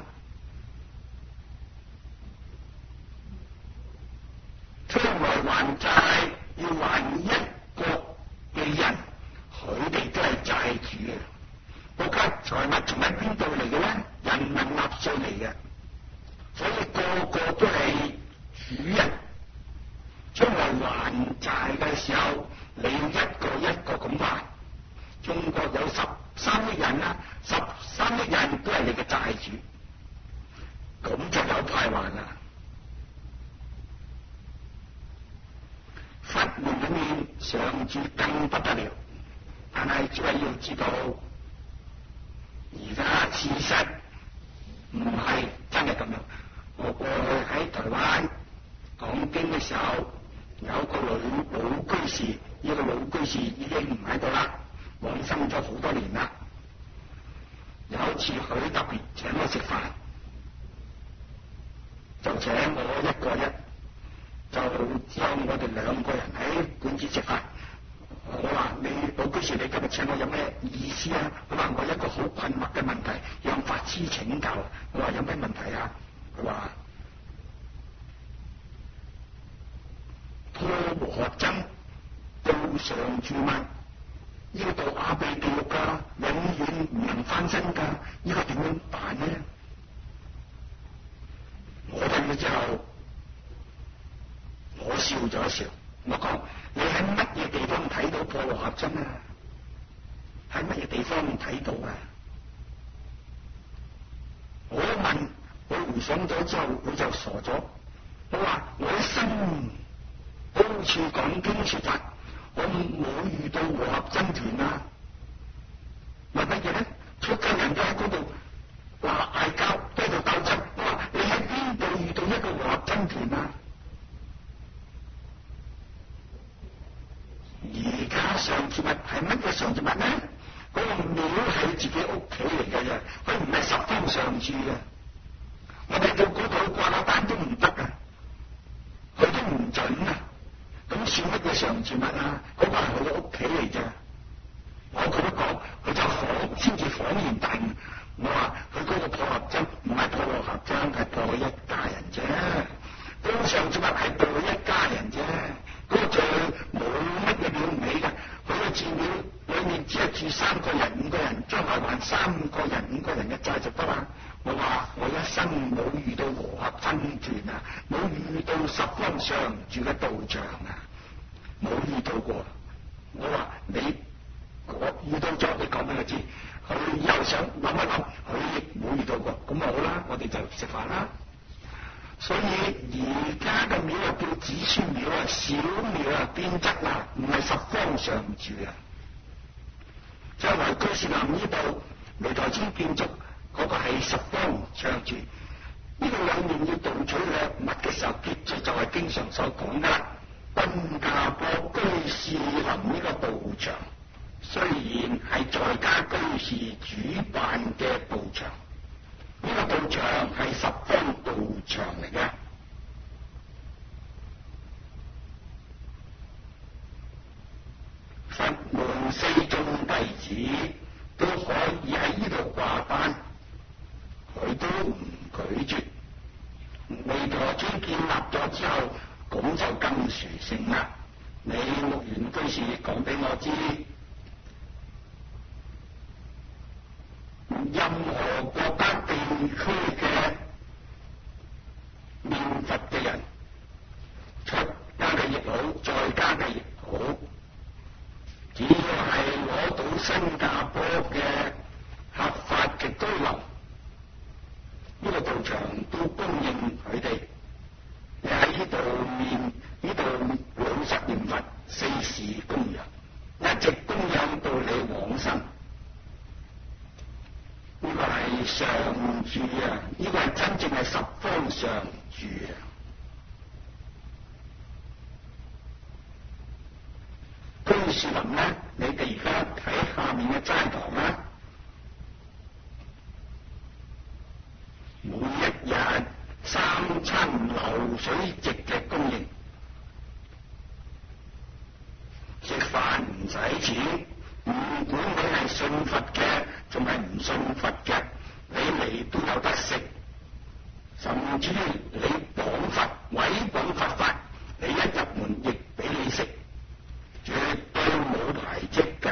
將來還債要還一個嘅人，佢哋都係債主嘅。國家財物從喺邊度嚟嘅咧？人民納稅嚟嘅，所以個個都係主人。將來還債嘅時候，你要一個一個咁還。中國有13億人啦，13億人都係你嘅債主，咁就有排還啦。佛門裏面常住更不得了，但係諸位要知道，而家事實唔係真係咁樣。我過去喺台灣講經嘅時候，有個老居士，呢個老居士已經唔喺度啦，往生咗好多年啦。有一次佢特別請我食飯，就請我一個人，就只有我哋2個人喺館子食飯。我話你老居士，你今日請我有咩意思啊？佢話我有一個好困惑嘅問題，讓法師請教。我話有咩問題啊？佢話破和合僧道常住物，要到阿鼻地獄噶，永遠唔能翻身噶，呢個點樣辦呢？我聽咗之後，我笑咗一笑，我講：你喺乜嘢地方睇到破和合僧啊？喺乜嘢地方睇到啊？我一問，我回想咗之後，佢就傻咗。我話我一生到處講經說法，我冇遇到和合僧團啊。為乜嘢咧？出家人都喺嗰度話嗌交，喺度鬥爭。我話你喺邊度遇到一個和合僧團啊？而家常住物係乜嘢常住物呢？嗰個廟係自己屋企嚟嘅啫，佢唔係十方常住嘅。我哋到嗰度掛下單都唔得啊，佢都唔準啊。咁算乜嘢常住物啊？嗰個係佢嘅屋企嚟啫。我佢都講，佢就先至恍然大悟。我話佢嗰個破合僧唔係破和合僧，係破一家人啫。嗰個常住物係破一家人啫。嗰個罪冇乜嘢了唔起㗎。佢個寺廟裏面只係住3個人、5個人，將來還3個人、5個人嘅債就得啦。我話我一生冇遇到和合僧團啊，冇遇到十方常住嘅道場啊，冇遇到過。我話你我遇到咗，你講俾我知。佢又想諗一諗，佢亦冇遇到過。咁好啦，我哋就食飯啦。所以而家嘅廟啊叫子孫廟啊，小廟啊變質啦，唔係十方常住啊。即將來居士林呢度彌陀寺建築嗰個係十方常住，呢個兩面要盜取掠物嘅時候，結序就係經常所講噶啦。賓加坡居士林呢個道場，雖然係在家居士主辦嘅道場，呢個道場係十方道場嚟嘅。佛門四眾弟子都可以喺呢度掛班，佢都唔拒絕。彌陀寺建立咗之後，咁就更殊勝啦。你木原居士講俾我知，任何國家地區嘅念佛嘅人，出家嘅亦好，在家嘅亦好，只要係攞到新加坡嘅合法嘅居留，呢個道場都供應佢哋。你喺呢度老實念佛，四時供養，一直供養到你往生。呢個係常住啊！呢個係真正係十方常住啊！居士林咧，你哋而家喺下面嘅齋堂啦，每一日三餐流水席嘅供應，食飯唔使錢，唔管你係信佛嘅，仲係唔信佛嘅，你嚟都有得食。甚至你講佛、毀謗佛法，你一入門亦俾你食，絕對冇排斥嘅。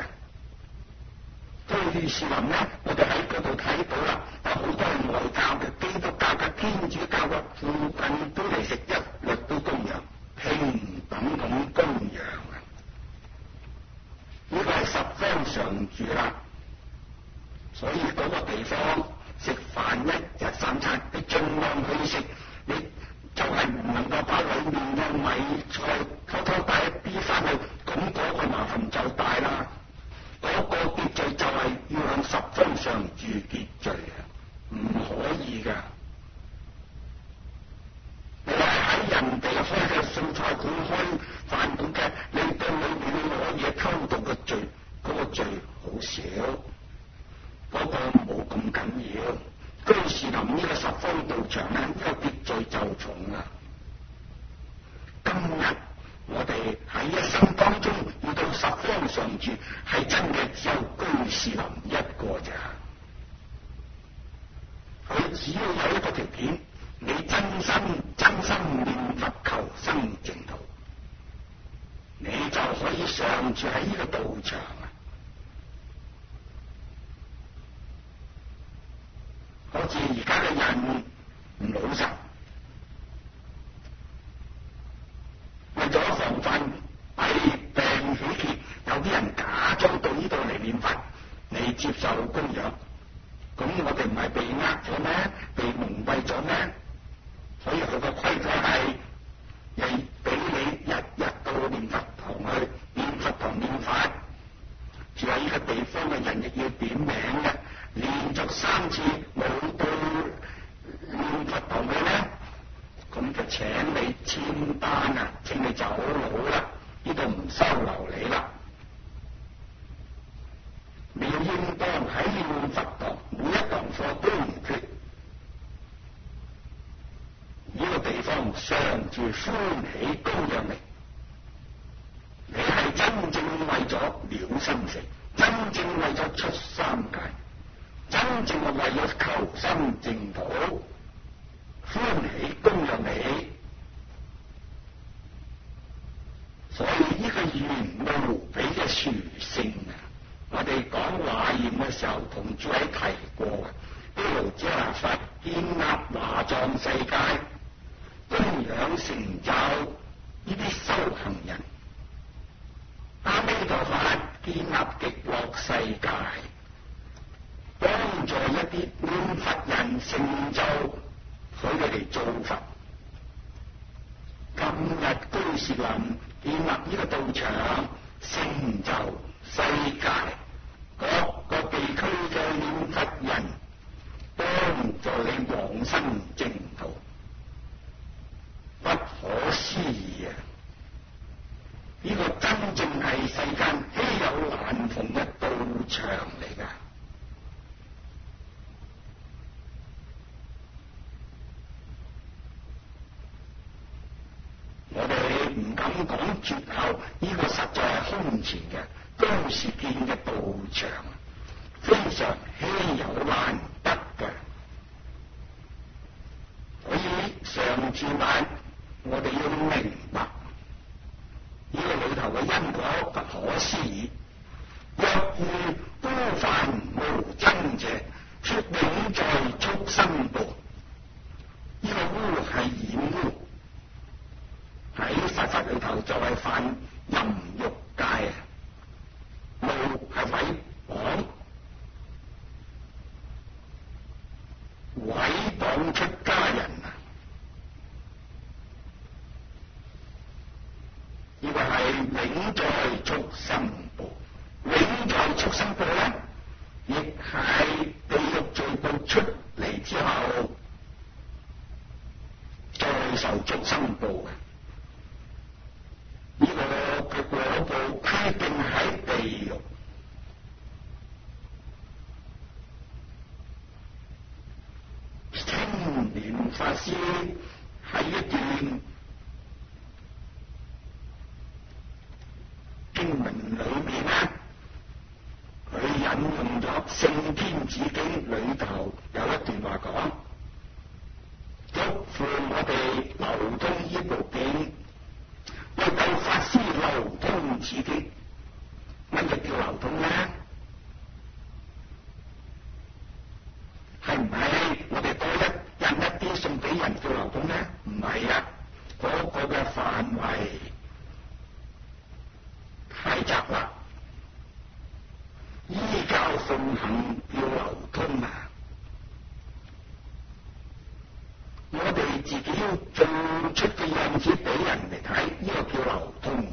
居士林咧，我哋喺嗰度睇到啦，有好多係外教嘅、基督教嘅、天主教嘅，附近都嚟食，一律都供養，平等咁供養啊！呢個係十方常住啦，所以嗰個地方食飯一日三餐，你盡量去食，你就係唔能夠把裏面嘅米菜偷偷帶一啲翻去，咁嗰個麻煩就大啦。嗰個秩序就係要向十方常住秩序啊，唔可以噶。你係喺人哋開嘅素菜館、開飯館嘅，你對裏面攞嘢偷渡嘅罪，嗰個罪好少，嗰個冇咁緊要。居士林呢個十方道場咧，呢個秩序就重啦。今日我哋喺一生當中要到十方常住，係真嘅只有居士林一個咋。佢只要有一個條件，你真心念佛求生淨土，你就可以常住喺呢個道場啊。好似而家嘅人唔老實，為咗防範弊病起結，有啲人假裝到呢度嚟念佛，你接受供養，咁我哋唔係被呃咗咩？被蒙蔽咗咩？所以佢個規矩係，你俾你日日到念佛堂去念佛堂念佛，住喺呢個地方嘅人亦要點名嘅，連續3次冇到念佛堂去咧，咁就請你簽單啊，請你走佬啦，呢度唔收留你啦。你要應當喺念佛堂每一堂課都唔缺，呢個地方常住歡喜供養你。你係真正為咗了生死，真正為咗出三界，真正係為咗求生淨土，歡喜供養你。所以呢個緣無比嘅殊勝啊！我哋講華嚴嘅時候同諸位提過嘅，毗盧遮那佛建立華藏世界，供養成就呢啲修行人。阿彌陀佛建立極樂世界，幫助一啲念佛人成就佢哋嚟造佛。今日居士林建立呢個道場，成就世界各絕後，呢個實在係空前嘅當時見嘅道場，非常稀有難得嘅。所以上次晚我哋要明白呢個裏頭嘅因果不可思議。若遇污犯無真者，說永在畜生道。呢個污係染污，喺佛法裏頭就係犯淫欲戒啊，無係毀謗，毀謗出家人啊！呢個係永在畜生道，永在畜生道咧，亦係地獄罪報出嚟之後再受畜生報嘅。呢個嘅果報規定喺地獄。青蓮法師喺一段經文裏面咧，佢引用咗《聖天子經》裏頭有一段話講，囑咐我哋流通呢部經，為救法師流通此經。乜嘢叫流通咧？係唔係我哋多印一啲送俾人叫流通咧？唔係啊，嗰個嘅範圍太窄啦。依教奉行要流通啊！我哋自己要做出嘅樣子俾人嚟睇，呢個叫流通，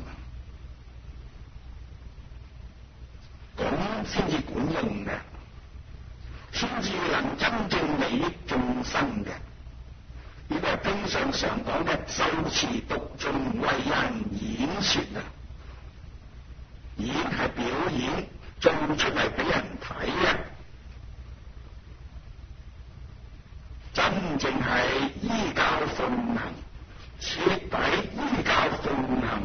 咁先至管用嘅，先至能真正利益眾生嘅。呢個係經上常講嘅修持讀誦為人演說啊，演係表演，做出嚟俾人睇啊！真正係依教奉行，徹底依教奉行。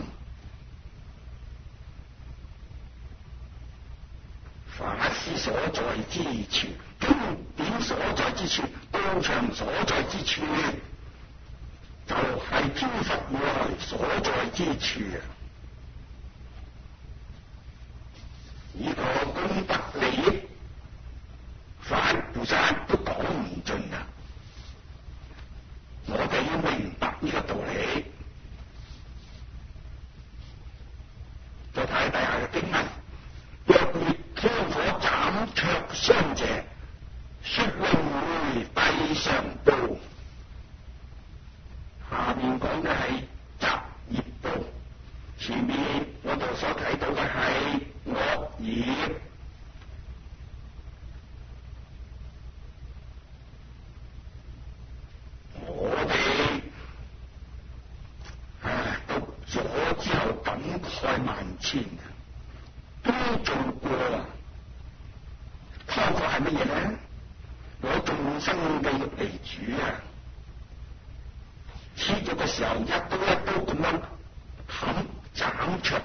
法師所在之處，經典所在之處，道場所在之處，就係諸佛如來所在之處啊！呢個功德利益，法菩薩都講唔盡啊！我哋要明白呢個道理，再睇底下嘅經文：若遇天火斬灼傷者，說輪迴地上報。下面講嘅係雜業報，前面我哋所睇到嘅係惡業。我哋讀咗之後感慨萬千啊！都做過啊！湯火係乜嘢咧？攞眾生嘅肉嚟煮啊！切咗嘅時候一刀一刀咁樣砍斬出。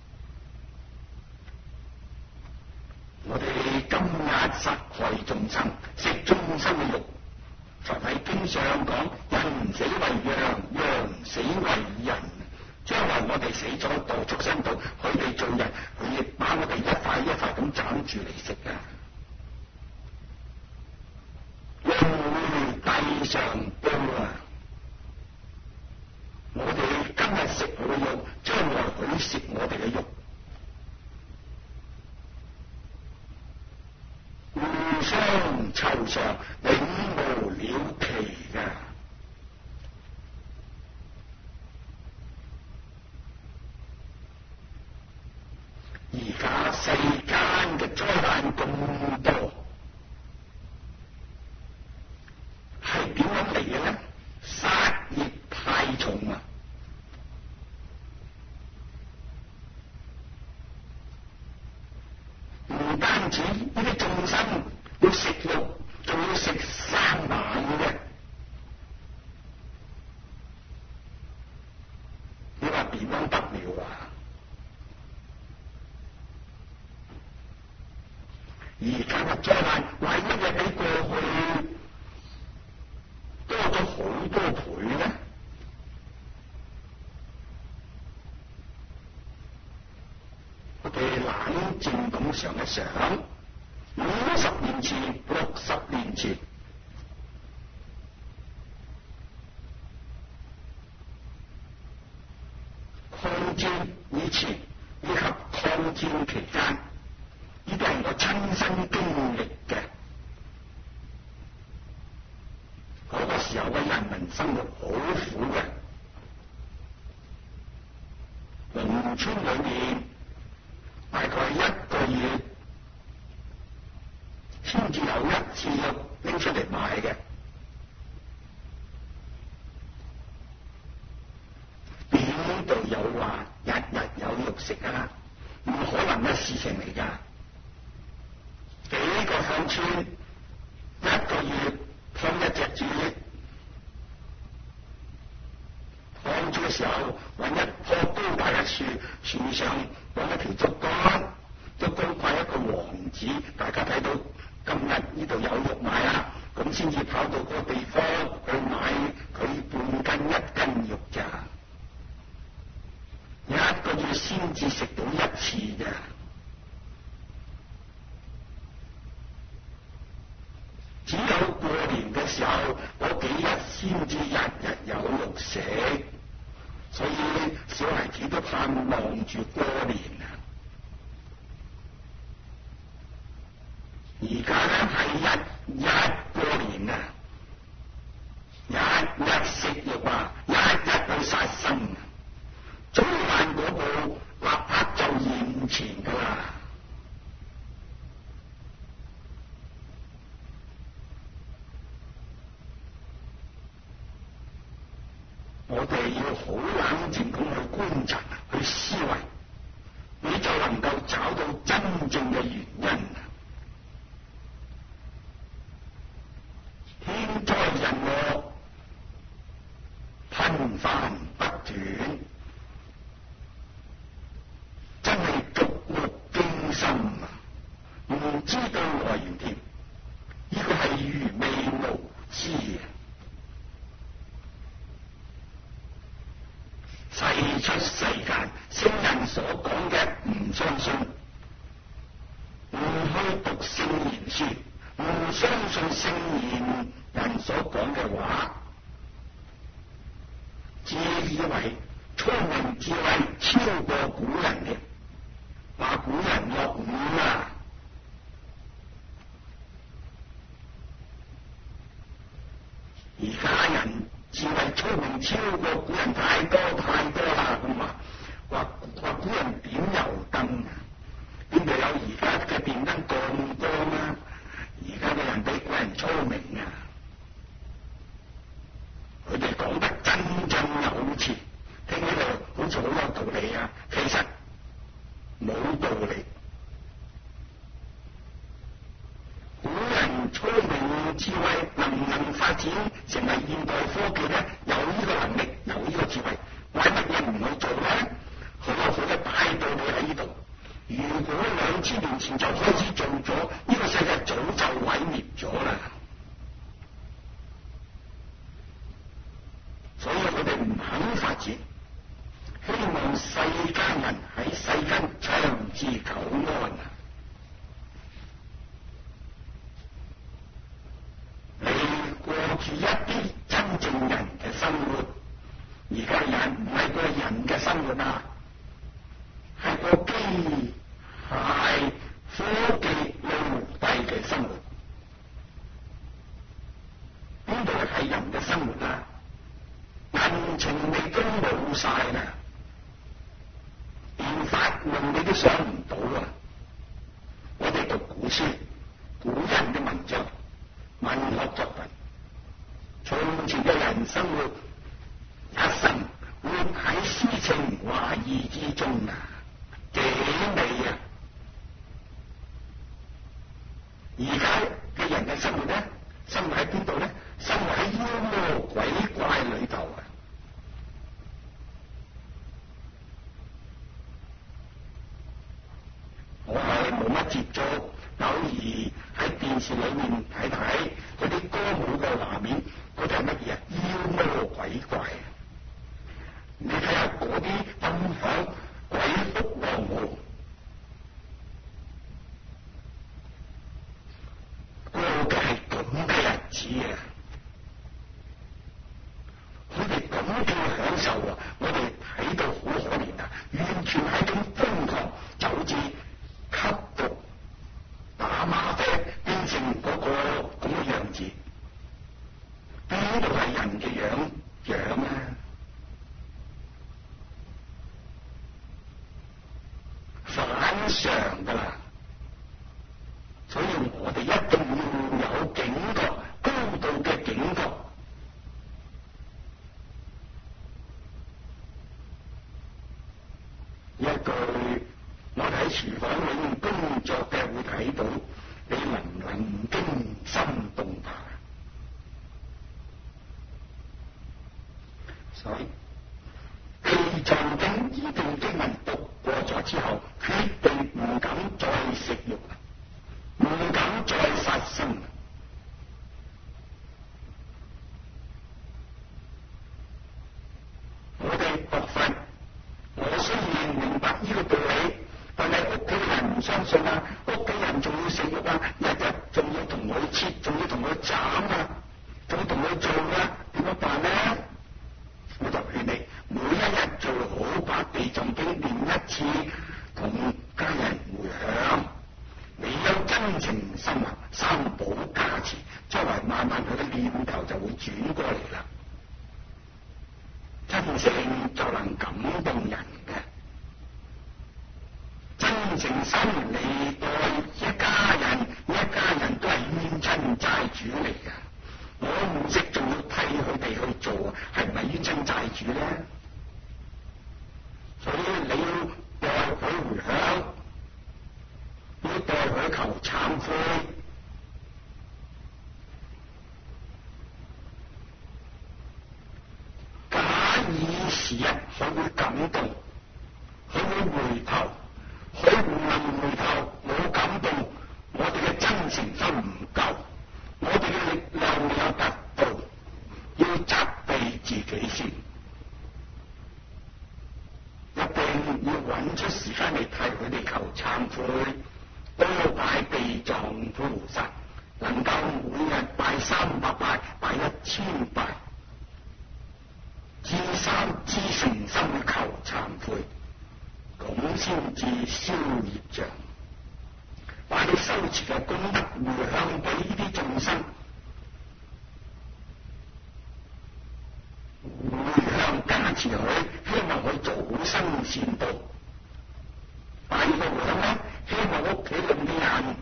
我哋今日殺害眾生，食眾生嘅肉。佛喺經上講：人死為羊，羊死為人。將來我哋死咗墮畜生道，佢哋做人，佢亦把我哋一塊一塊咁斬住嚟食啊！輪迴地上報啊！我哋今日食佢嘅肉，將來佢食我哋嘅肉，互相酬償，永無了期㗎。而家世間嘅災難咁多，係點樣嚟嘅咧？殺業太重啊！唔單止呢啲眾生要食肉，仲要食生猛嘅。你話點樣得了啊？ 而家嘅災難為乜嘢比過去多咗好多倍呢？我哋冷靜咁想一想，50年前、60年前，抗戰以前以及抗戰期間，呢啲係我親身經歷嘅。嗰個時候嘅人民生活好苦嘅，農村裏面大概1個月先至有1次肉拎出嚟賣嘅，邊度有話日日有肉食啊？唔可能嘅事情嚟㗎。幾個鄉村1個月劏1隻豬，劏豬嘅時候揾一棵高大嘅樹，樹上綁一條竹竿，竹竿掛一個王字，大家睇到今日呢度有肉賣啦，咁先至跑到嗰個地方去買佢半斤1斤肉咋。1個月先至食到1次咋。只有過年嘅時候嗰幾日先至日日有肉食，所以小孩子都盼望住過年啊！而家咧係日日過年啊，日日食肉啊，日日去殺生啊，早晚嗰步立刻就現前㗎啦。我哋要好冷靜咁去觀察、去思維，你就能夠找到真正嘅原因。天災人禍頻繁不斷，真係觸目驚心啊！唔知道來源添，呢個係愚昧無知啊！世出世間，聖人所講嘅唔相信，唔去讀聖賢書，唔相信聖賢人所講嘅話，自以為聰明智慧超過古人嘅，話古人落伍啊！而家人智慧聰明超過古人太多啦，咁話古人點油燈啊？邊度有而家嘅電燈咁光啊？而家嘅人比古人聰明啊！佢哋講得真正有詞，聽起嚟好似好有道理啊，其實冇道理。古人聰明智慧能唔能發展成為現代科技呢？有呢個能力，有呢個智慧，為乜嘢唔去做呢？好嘅大道理喺呢度。如果2000年前就開始做咗，呢個世界早就毀滅咗啦。所以我哋唔肯發展，希望世間人喺世間長治久安啊！你過住一啲真正人嘅生活，而家人唔係過人嘅生活啊，係過機械科技奴隸嘅生活。邊度係人嘅生活啊？人情味都冇晒啦，連發夢你都想唔到啊！我哋讀古書，古人嘅文章、文學作品，從前嘅人生活一生活喺詩情畫意之中啊，幾美啊！而家嘅人嘅生活呢，生活喺邊度呢？生活喺妖魔鬼怪裏頭啊！我係冇乜接觸， 偶爾喺電視裏面睇睇嗰啲歌舞嘅畫面，嗰啲係乜嘢？妖魔鬼怪啊！你睇下嗰啲音響鬼哭狼嚎，過嘅係咁嘅日子啊！佢哋咁叫享受啊！我哋睇到好可憐啊！完全係一種瘋狂，就好似吸毒、打嗎啡變成嗰個咁嘅樣子，邊度係人嘅樣啊？反常噶啦，所以我哋一定要有警覺，高度嘅警覺。一句我哋喺廚房裏面工作嘅會睇到，你能唔能驚心動魄？所以地藏經呢段經文讀過咗之後，決定唔敢再食肉，唔敢再殺生。我哋學佛，我雖然明白呢個道理，但係屋企人唔相信啊，屋企人仲要食肉啊，日日仲要同佢切，仲要同佢斬啊，仲要同佢做啊，點樣辦呢？我就勸你每一日最好把地藏經念一次，同家人回向。你有真情心啊，三寶加持，將來慢慢佢嘅念頭就會轉過嚟啦。真誠就能感動人嘅，真誠心嚟待一家人，一家人都係冤親債主嚟嘅。我唔識，仲要替佢哋去做，係唔係冤親債主咧？所以你要代佢回向，要代佢求懺悔。假以時日，佢會感動，佢會回頭，佢唔能回頭，冇感動，我哋嘅真誠心唔夠，我哋嘅力量未有達到，要責備自己先，一定要揾出時間嚟替佢哋求懺悔，多拜地藏菩薩，能夠每日拜300拜，拜1000拜。至三至誠心去求懺悔，咁先至消業障，把你修持嘅功德回向俾呢啲眾生，回向加持佢，希望佢早生善道。第二個回向咧，希望屋企裏嘅人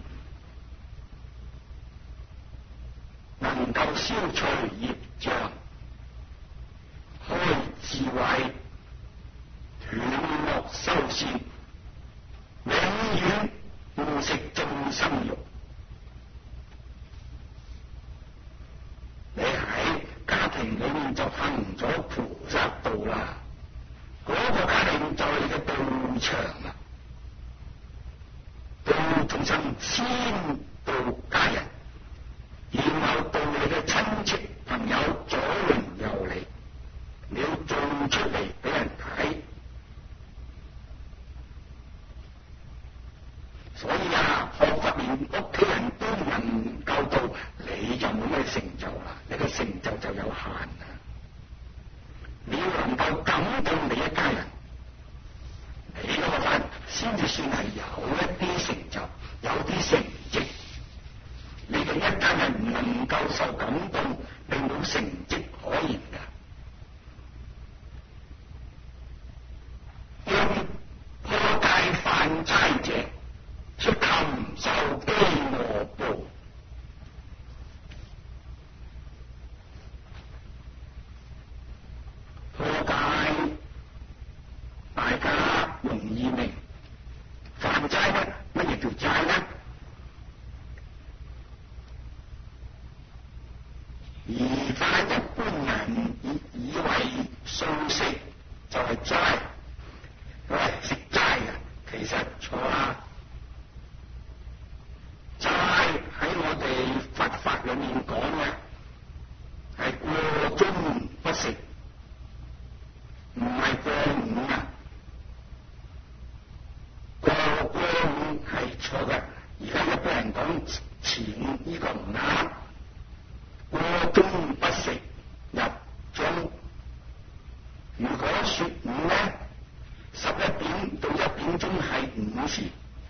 能夠消除業障，開智慧，斷惡修善，永遠唔食眾生肉。你喺家庭裏面就行咗菩薩道啦，嗰個家庭就係你嘅道場啦。到眾生先到家人，然後到你嘅親戚朋友左鄰右里。你要做出嚟俾人睇，所以啊，學佛連屋企人都能夠到，你就冇咩成就啦，你嘅成就就有限啦。你要能夠感動你一家人，你嘅學佛先至算係有一啲成就，有啲成績。你嘅一家人唔能夠受感動，你冇成績可言㗎。破戒犯齋者，出禽受飢餓報。破戒大家容易明，犯齋咧乜嘢呢個唔啱。過中不食，入中。如果說午呢，11點到1點鐘係午時。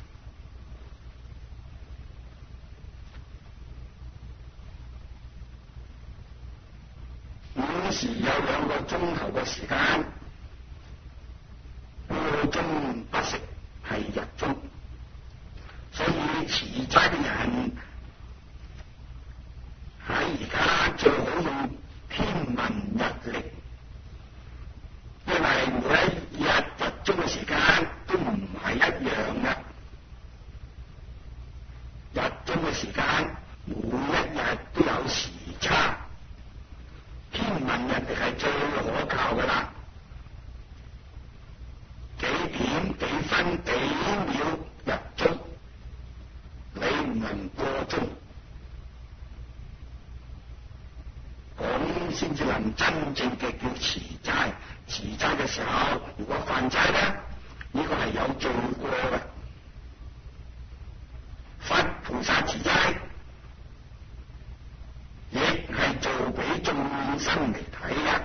午時有2個鐘頭嘅時間，過中不食係入中，所以持齋嘅人喺而家最好用天文日曆，因為每一日日中嘅時間都唔係一樣嘅，日中嘅時間每一日都有時差。天文日曆係最可靠㗎啦，幾點幾分幾秒入中，你唔能過中，咁先至能真正嘅叫持齋。持齋嘅時候，如果犯齋咧，呢個係有罪過嘅。佛菩薩持齋亦係做俾眾生嚟睇嘅。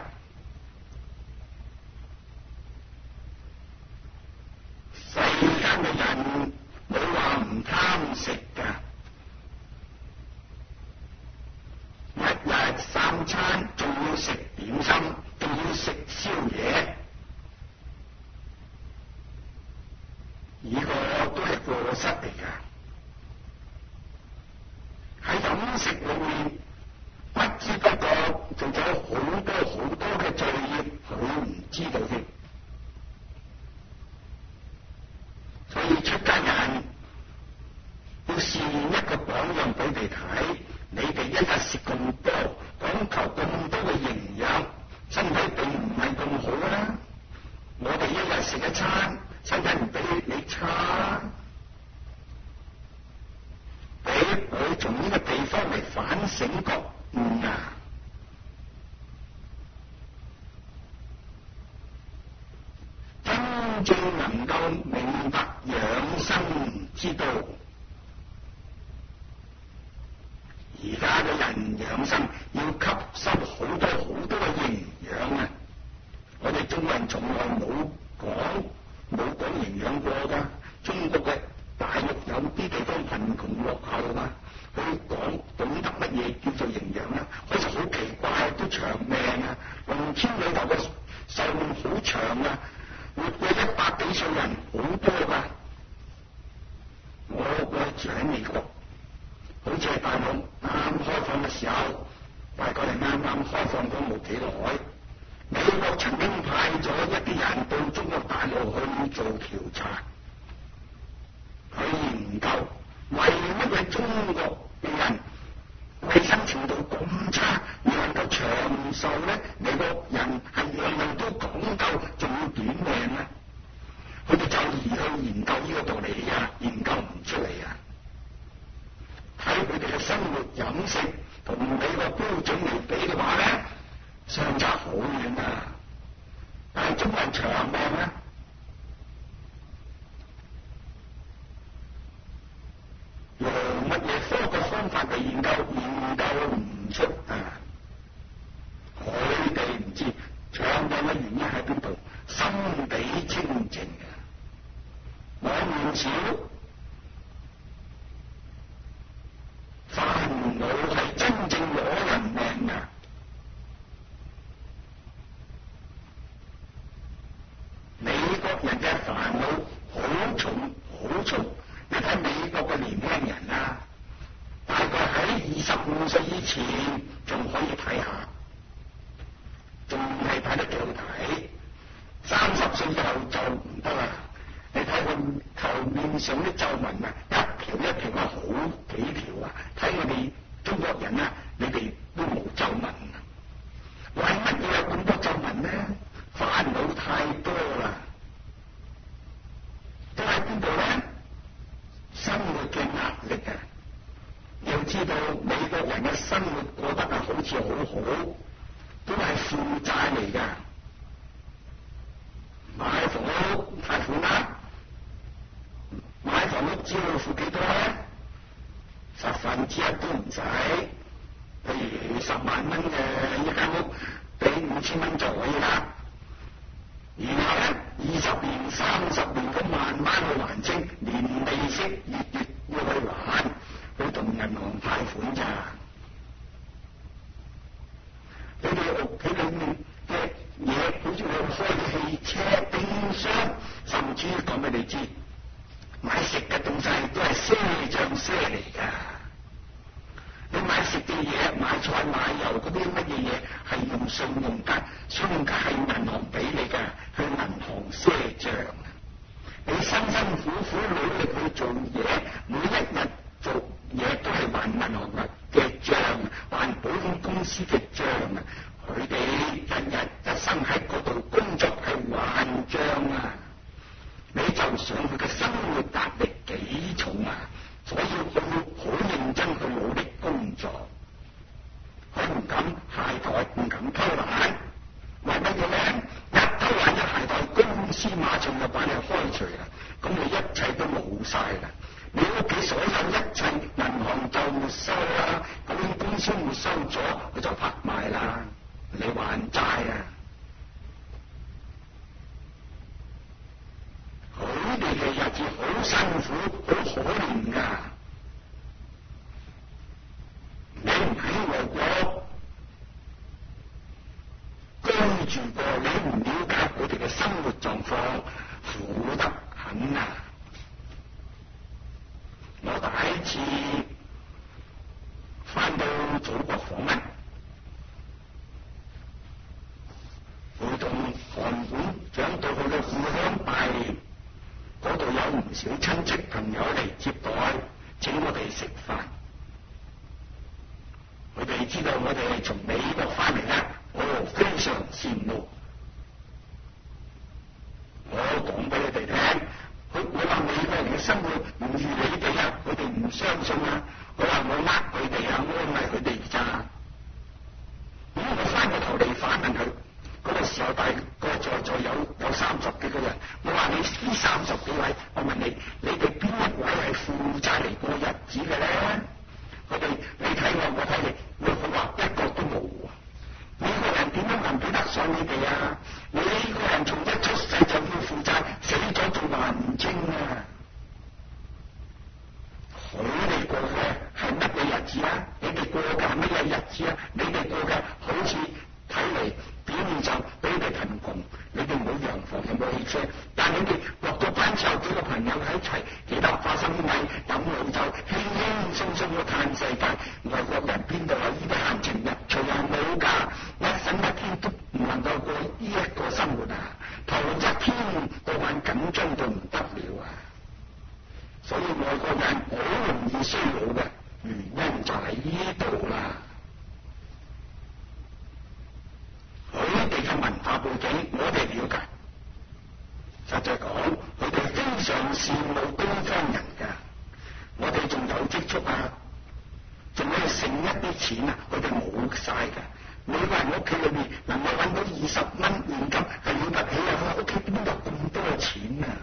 世間嘅人冇話唔貪食㗎，一日3餐仲要食點心，仲要食宵夜，呢個都係過失嚟㗎。喺飲食裏面，不知不覺做咗好多嘅罪業，佢唔知道嘅。所以出家人要示一個榜樣俾你睇，你哋一日食咁多，講求咁多嘅營養，身體並唔係咁好啦。我哋一日食一餐，身體唔比你差，俾佢從呢個地方嚟反省覺悟啊！真正能夠明白養生之道。而家嘅人養生要吸收好多嘅營養啊！我哋中國人從來冇講營養過㗎。中國嘅大陸有啲地方貧窮落後嘛，佢懂得乜嘢叫做營養啊？好似好奇怪，都長命啊！農村裏頭嘅壽命好長啊，活過100幾歲人好多㗎。我住喺美國，好似係大陸啱開放嘅時候，大概係啱開放咗冇幾耐，美國曾經派咗一啲人到中國大陸去做調查，去研究為乜嘢中國嘅人衛生程度咁差，而能夠長壽咧？美國人係樣樣都講究，仲要短命啊！佢哋就而去研究呢個道理啊，研究唔出嚟啊！睇佢哋嘅生活飲食同美國標準嚟比嘅話咧，相差好遠啊！但係中國人長命啊，用乜嘢科學方法嚟研究唔出啊！佢哋唔知長命嘅原因喺邊度，心地清淨啊！我唔少煩惱係真正攞人命啊！美國人嘅煩惱好重，你睇美國嘅年輕人啊，大概喺25歲以前仲可以睇下，仲係睇得幾好睇，30歲以後就唔得啦。你睇佢頭面上啲皺紋啊，一條一條啊，好幾條啊！睇我哋中國人啊，你哋都冇皺紋啊！為乜要有咁多皺紋呢？煩惱太多啦！都喺邊度咧？生活嘅壓力啊！要知道美國人嘅生活過得啊，好似好，都係負債嚟㗎。買房屋貸款啦，買房屋只要付幾多咧？ 1/10都唔使。譬如10萬蚊嘅一間屋，俾5000蚊就可以啦。然後咧20年、30年咁慢慢去還清，連利息月要去還，去同銀行貸款咋。你哋屋企裏面嘅嘢，好似你開汽車、冰箱，甚至講俾你知，買食嘅東西都係賒賬賒嚟㗎。你買食嘅嘢、買菜、買油嗰啲乜嘢嘢係用信用卡，信用卡係銀行俾你㗎，去銀行賒賬。你辛辛苦苦努力去做嘢，每一日做嘢都係還銀行嘅賬，還保險公司嘅賬啊！佢哋一生喺嗰度工作係還賬啊！你就想佢嘅生活壓力幾重啊！所以佢要好認真去努力工作，佢唔敢懈怠，唔敢偷懶。為乜嘢咧？一偷懶一懈怠，公司馬上就把你開除啦，咁你一切都冇晒啦。你屋企所有一切，銀行就沒收啦，保險公司沒收咗，佢就拍賣啦，你還債啊！佢哋嘅日子好辛苦，好可憐㗎。你唔喺外國居住過，你唔了解佢哋嘅生活狀況，苦得很啊！我第一次返到祖國訪問，會同韓館長到佢嘅故鄉拜年。嗰度有唔少親戚朋友嚟接待，請我哋食飯。佢哋知道我哋從美國翻嚟啦，非常羨慕。我講俾佢哋聽，我話美國人嘅生活唔如你哋啊，佢哋唔相信啊。我話我呃佢哋啊，安慰佢哋咋。咁我翻個頭嚟反問佢。嗰個時候大概在座有30幾個人，我話你呢30幾位，我問你，你哋邊一位係負債嚟過日子嘅咧？佢哋你睇我睇你，佢話一個都冇喎。你個人點樣能比得上你哋啊？你個人從一出世就要負債，死咗仲還唔清啊！佢哋過嘅係乜嘢日子啊？你哋過嘅係乜嘢日子啊？你哋過嘅好似睇嚟表面上比你哋貧窮，你哋冇洋房又冇汽車，但你哋落咗班之後幾個朋友喺一齊，幾粒花生米飲老酒，輕輕鬆鬆咁嘆世界。外國人邊度有呢啲閒情逸趣啊？冇㗎，一生一天都唔能夠過呢一個生活啊！頭一天到晚緊張到唔得了啊！所以外國人好容易衰老嘅原因就喺呢度啦。佢哋嘅文化背景，我哋了解。實在講，佢哋非常羨慕東方人㗎。我哋仲有積蓄啊，仲可以剩一啲錢啊，佢哋冇晒㗎。每個人屋企裏面能夠揾到20蚊現金係了不起啊！屋企邊有咁多錢啊？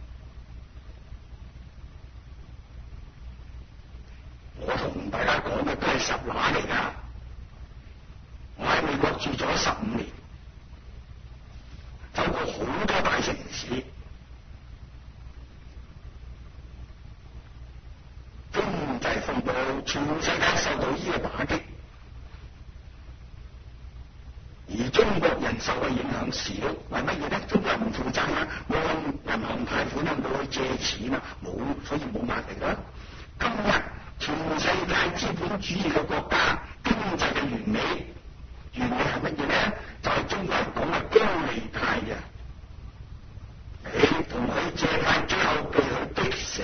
我同大家講嘅都係實話嚟㗎。我喺美國住咗15年，走過好多大城市，經濟風暴，全世界受到呢個打擊，而中國人受嘅影響少。為乜嘢咧？中國人唔負債啊，冇向銀行貸款啊，冇去借錢啊，冇，所以冇壓力啦。今日全世界資本主義嘅國家，經濟嘅完美係乜嘢咧？就係中國人講嘅高利貸嘅。你同佢借貸，最後被佢逼死。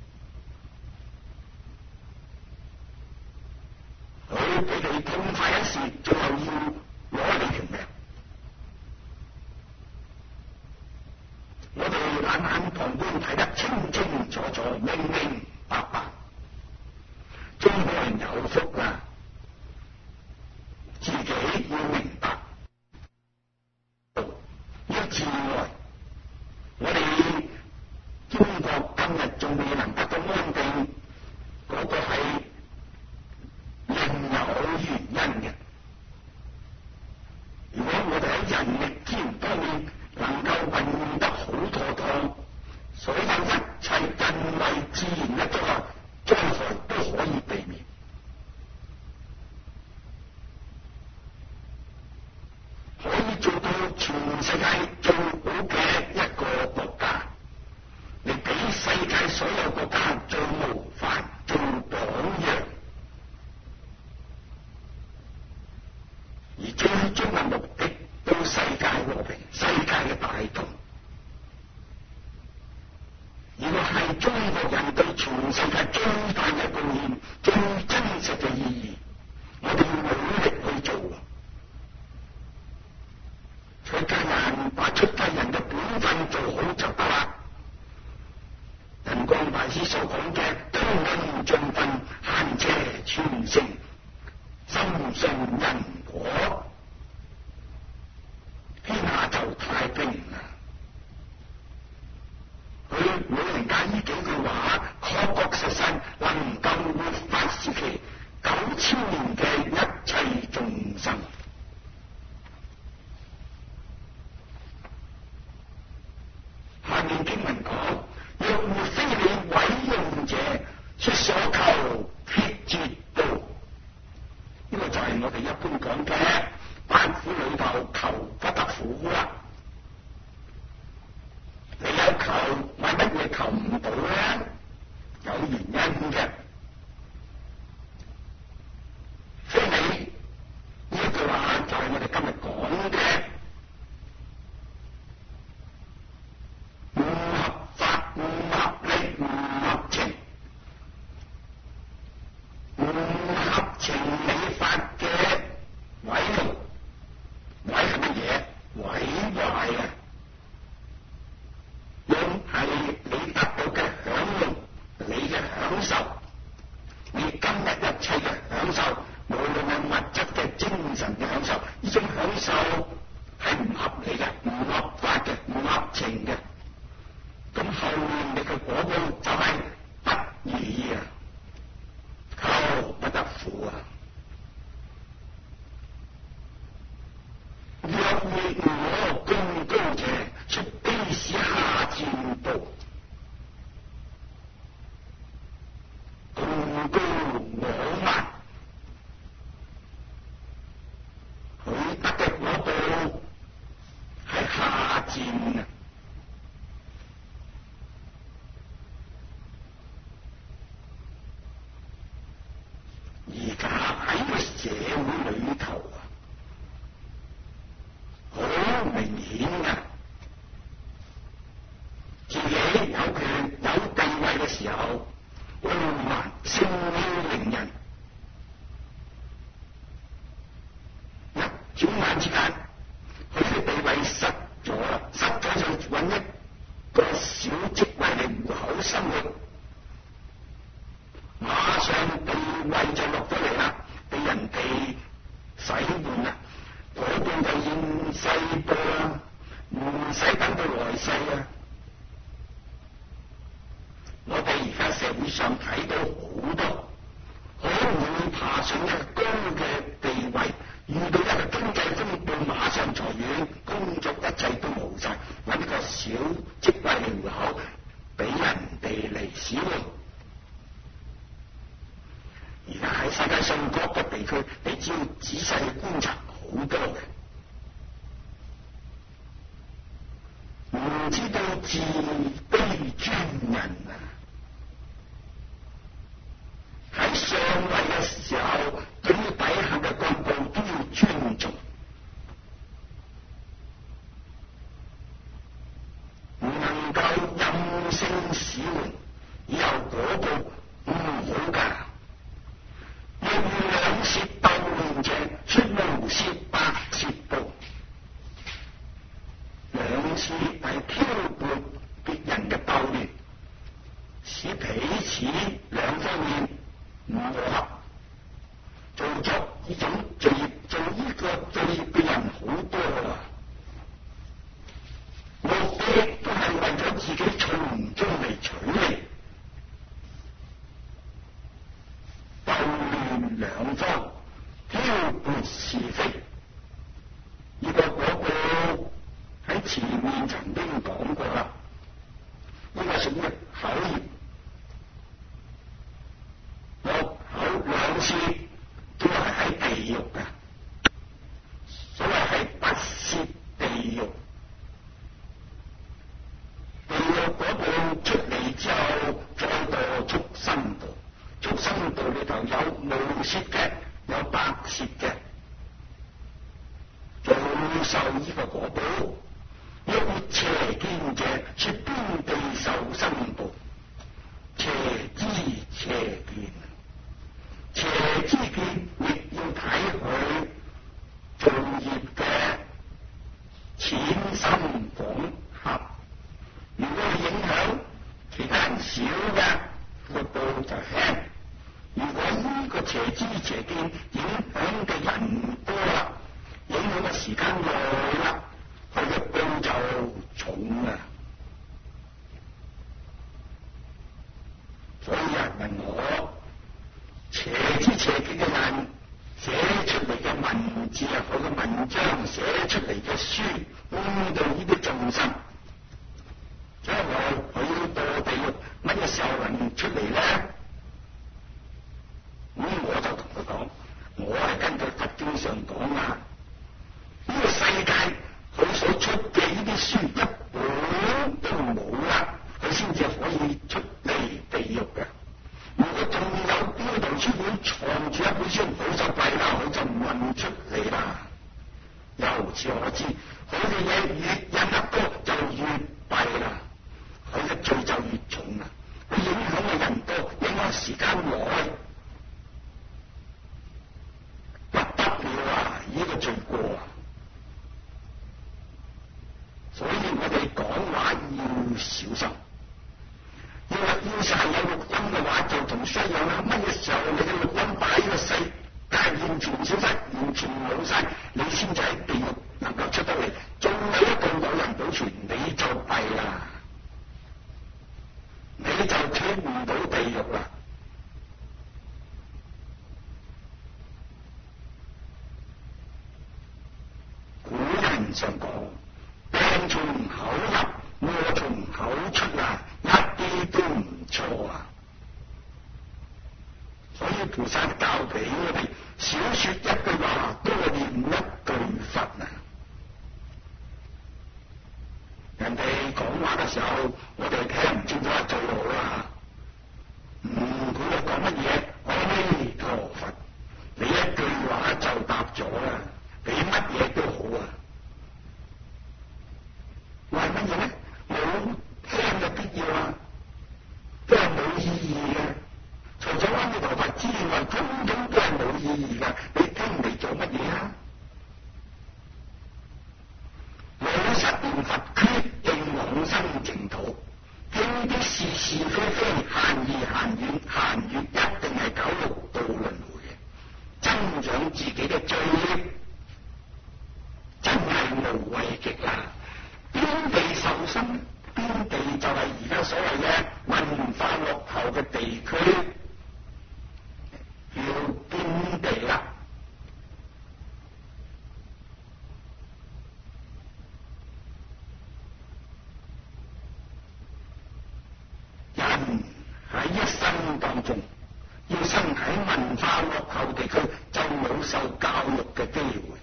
佢俾你痛快一時，最後要攞你條命。我哋冷眼旁觀睇得清清楚楚、明明白白。中國人有福啦，自己要明白，要自愛。我哋中國今日仲未能得到安定，嗰個係能盡分，閒車全城，深信因果，天下就太平啦。佢老人家呢幾句話，確確實實能夠活法是其9000年嘅一切眾生。下面經文講：若沒非你委用者，說所求決絕道。呢個就係我哋一般講嘅八苦裏頭求不得苦啦。你有求，為乜嘢求唔到咧？有原因嘅。非你呢一句話就係我哋今日講嘅唔合法、唔合理、唔合情、唔合情理法嘅毀壞。毀係乜嘢？毀壞啊！用係你得到嘅享用，你嘅享受，你今日一切嘅享受，無論係物質嘅、精神嘅享受，呢種享受係唔合理嘅、唔合法嘅、唔合情嘅。咁後面你嘅果報就係不義啊，求不得苦啊！若滅我功高者，出卑使下賤道。功高我慢，佢得嘅果報係下賤啊！而家喺個社會裏頭啊，好明顯嘅，自己有權有地位嘅時候，傲慢聲囂凌人，一轉眼之間，佢嘅地位失咗啦，失咗就揾一個小職位嚟糊口生活，馬上地位就落咗嚟啦，俾人哋洗換啦，嗰邊就現世報啦，唔使等到來世啊！我哋而家社會上睇到好多好容易爬上一個高嘅地位，遇到一個經濟風暴，馬上裁員，工作一切都冇晒，揾個小職位嚟糊口，俾人哋嚟使用。而家喺世界上各個地區，你只要仔細去觀察，好多嘅，唔知道自卑尊人啊！喺上位嘅時候，對於底下嘅幹部都要尊重，唔能夠任性使喚，以後果報唔好㗎。若遇兩舌鬥亂者，出無舌百舌報。兩舌係挑撥別人嘅鬥亂，使彼此兩方面唔和合，做作呢種罪業，做呢個罪業嘅人好多啦。目的都係為咗自己從中嚟取利，鬥亂兩方，挑撥是非。呢個果報喺前面曾經講過啦，呢個屬於口業。六口兩舌都係喺地獄嘅，所謂係不涉地獄。地獄嗰部出嚟之後，再墮畜生道。畜生道裏頭有無舌嘅，有百舌嘅，遭受呢個果報。若滅邪見者，說邊地受生報。邪知邪見，邪知見亦要睇佢造業嘅淺深廣狹。如果影響其他人少嘅，個報就輕聽。如果呢個邪知邪見影響嘅人多啦，影響嘅時間耐啦，佢嘅報就重啊。所以有人問我，邪知邪見嘅人寫出嚟嘅文字啊，佢嘅文章寫出嚟嘅書，誤導呢啲眾生，將來佢要墮地獄，乜嘢時候能出嚟咧？我就同佢講，我係根據佛經上講啊，呢個世界佢所出嘅呢啲書一本都冇啦，佢先至可以出嚟地獄嘅。如果仲有邊度書本藏住一本書，佢就弊啦，佢就唔運出嚟啦。由此可知，佢嘅嘢越印得多就越弊啦，佢嘅罪就越重啦，佢影響嘅人多，影響時間耐。呢個罪過啊！所以我哋講話要小心。要是係有錄音嘅話，就同衰樣啦。乜嘢時候你嘅錄音擺喺個世界完全消失，完全冇晒，你先至喺地獄能夠出得嚟。仲有一個有人保存，你就弊啦，你就出唔到地獄啦。上講病從口入，禍從口出啊，一啲都唔錯啊！所以菩薩教俾我哋少說一句話，多念一句佛啊！人哋講話嘅時候，我哋聽唔清楚最好啦。佢哋講乜嘢？阿彌陀佛，你一句話就答咗啦，你乜嘢都好啊！為乜嘢咧？冇聽嘅必要啊，都係冇意義嘅。除咗阿彌陀佛之外，通通都係冇意義嘅。你聽嚟做乜嘢啊？老實念佛，決定往生淨土。聽啲是是非非、閒言閒語、閒語，一定係搞六道輪迴嘅，增長自己嘅罪孽，真係無謂極啦！邊地受生，邊地就係而家所謂嘅文化落後嘅地區，叫邊地啦。人喺一生當中，要生喺文化落後地區，就冇受教育嘅機會。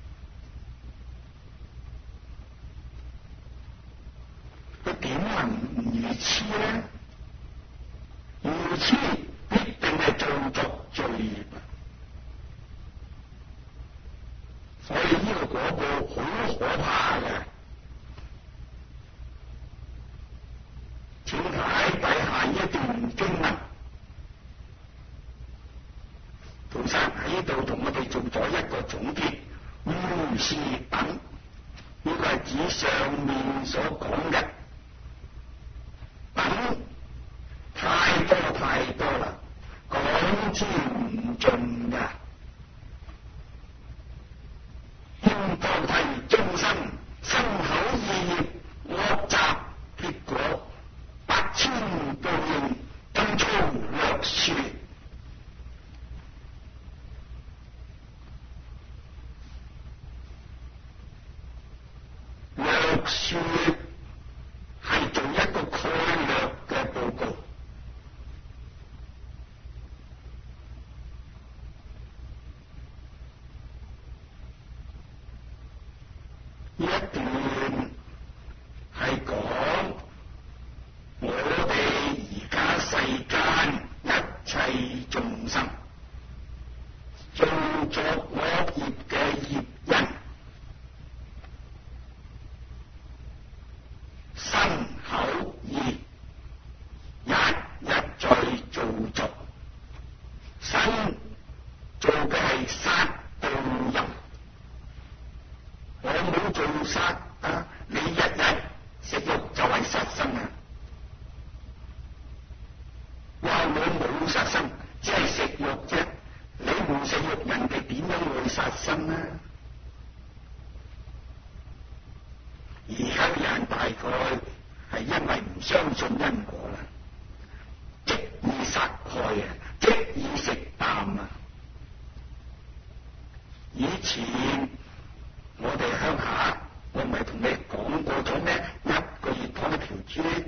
點能愚痴呢？愚痴必定係造作罪業，所以呢個果報好可怕嘅。請睇底下一段經文，菩薩喺呢度同我哋做咗一個總結。如是等，呢個係指上面所講嘅。等太多太多啦，講之唔盡㗎。應當替眾生身口意業惡習，結果百千報應，今粗略說。略說係做一個概略嘅報告，呢一段係講我哋而家世間一切眾生做作惡業嘅業因，身口意日日在造作。身做嘅係殺盜淫，我冇做殺啊！你日日食肉就係殺生啊！話我冇殺前我哋鄉下，我唔係同你講過咗咩？一個月劏一條豬，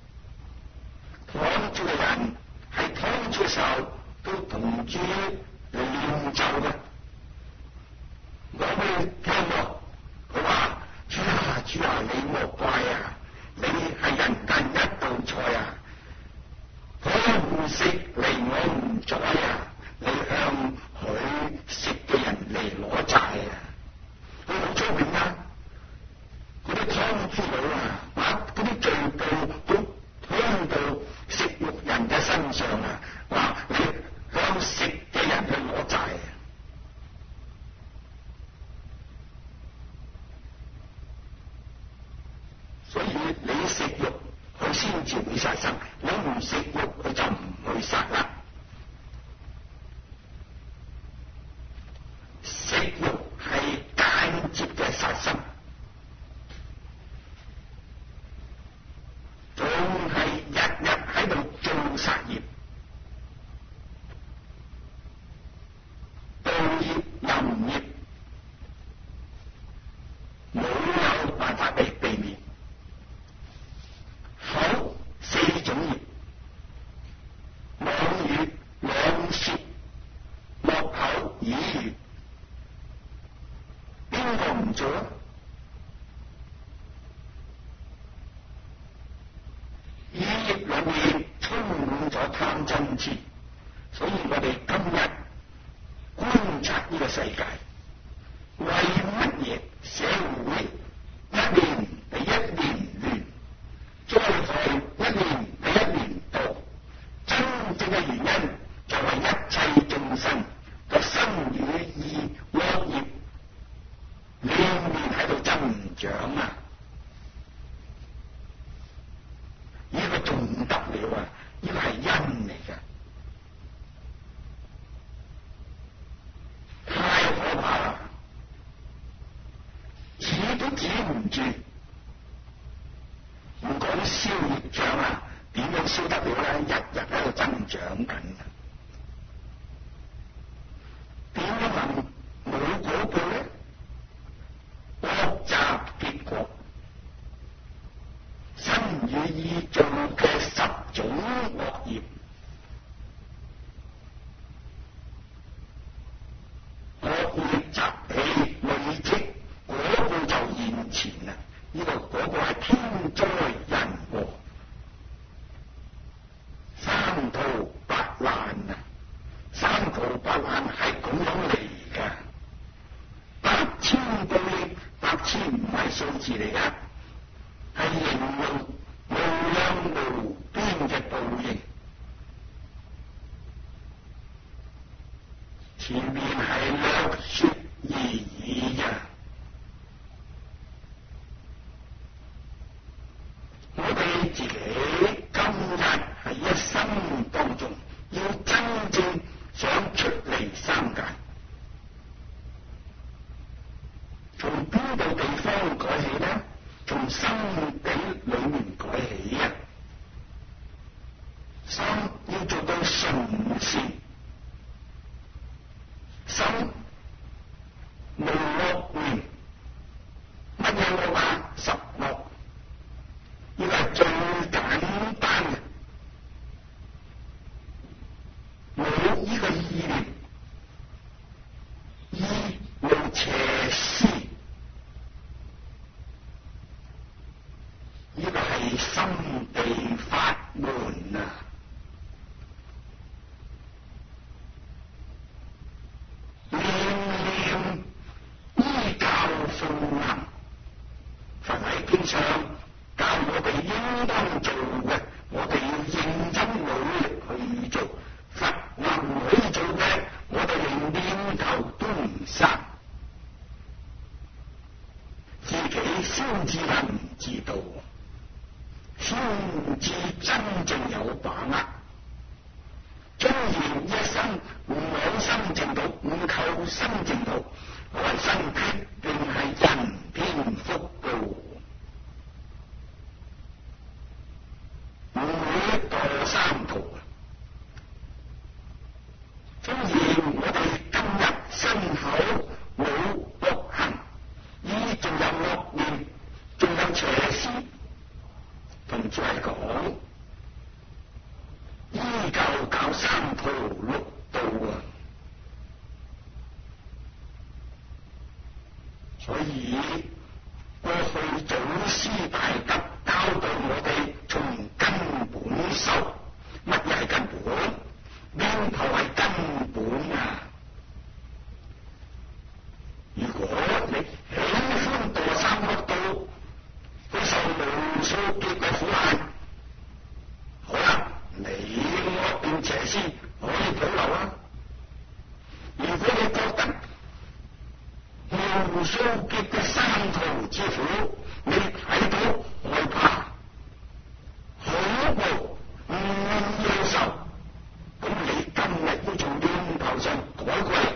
劏豬嘅人喺劏豬嘅時候都同豬嚟練就嘅。講俾你聽喎，佢話：豬啊豬啊，你莫怪啊，你係人間一道菜啊！佢唔食嚟我唔宰啊！你向佢食嘅人嚟攞債啊！佢好聰明啊！嗰啲劏豬佬啊，把嗰啲罪報都推到食肉人嘅身上啊！話你向食嘅人去攞債啊！所以你食肉，佢先至會殺生；你唔食肉，佢就唔會殺啦。食肉係間接嘅殺生，仲係日日喺度做殺業，盜業、淫業，冇有辦法嚟避免。口四種業，妄語、兩舌、惡口、綺語，邊個唔做啊？語業裏面充滿咗貪嗔痴，所以我哋今日觀察呢個世界，為乜嘢社會一年比一年亂？災害一年比一年多，真正嘅原因就係一切眾生嘅身語意惡業年年喺度增長啊！呢個仲唔得了啊！呢個係因嚟㗎，太可怕啦！止都止唔住。唔講燒業障啊，點樣燒得了咧？日日喺度增長緊，點樣能冇果報咧？惡習結果，身語意做嘅10種惡業，惡業集氣累積，果報就現前啦。呢個果報係天災人禍，三途八難啊！三途八難係咁樣嚟㗎，8000報應，8000唔係數字嚟㗎，係形容無量無邊嘅報應。前面係略說而已啊！我哋自己今日係一生當中要真正想出離三界，從邊度地方改起呢？從心底裏面改起啊！心要做到純善，心無惡念，乜嘢惡啊？10惡。呢個係最簡單嘅，冇呢個意念，意無邪思，呢個係心地法門啊！念念依教奉行，佛喺經上教我哋應當做嘅，我哋要認真努力去做。佛能許做嘅，我哋連念頭都唔生，自己先至能知道，先至真正有把握。縱然一生唔往生淨土，唔求生淨土，來生決定係人天福報。唔會墮三途。縱然我哋今日身口冇所以過去祖師大德教導我哋從根本修。乜嘢係根本？邊頭係根本啊！如果你喜歡墮三惡道，去受無數劫嘅苦難，好啦，你惡變邪師可以保留啊。如果你覺得無數劫嘅三途之苦，你睇到害怕、恐怖、唔願意受，咁你今日要從念頭上改過嚟。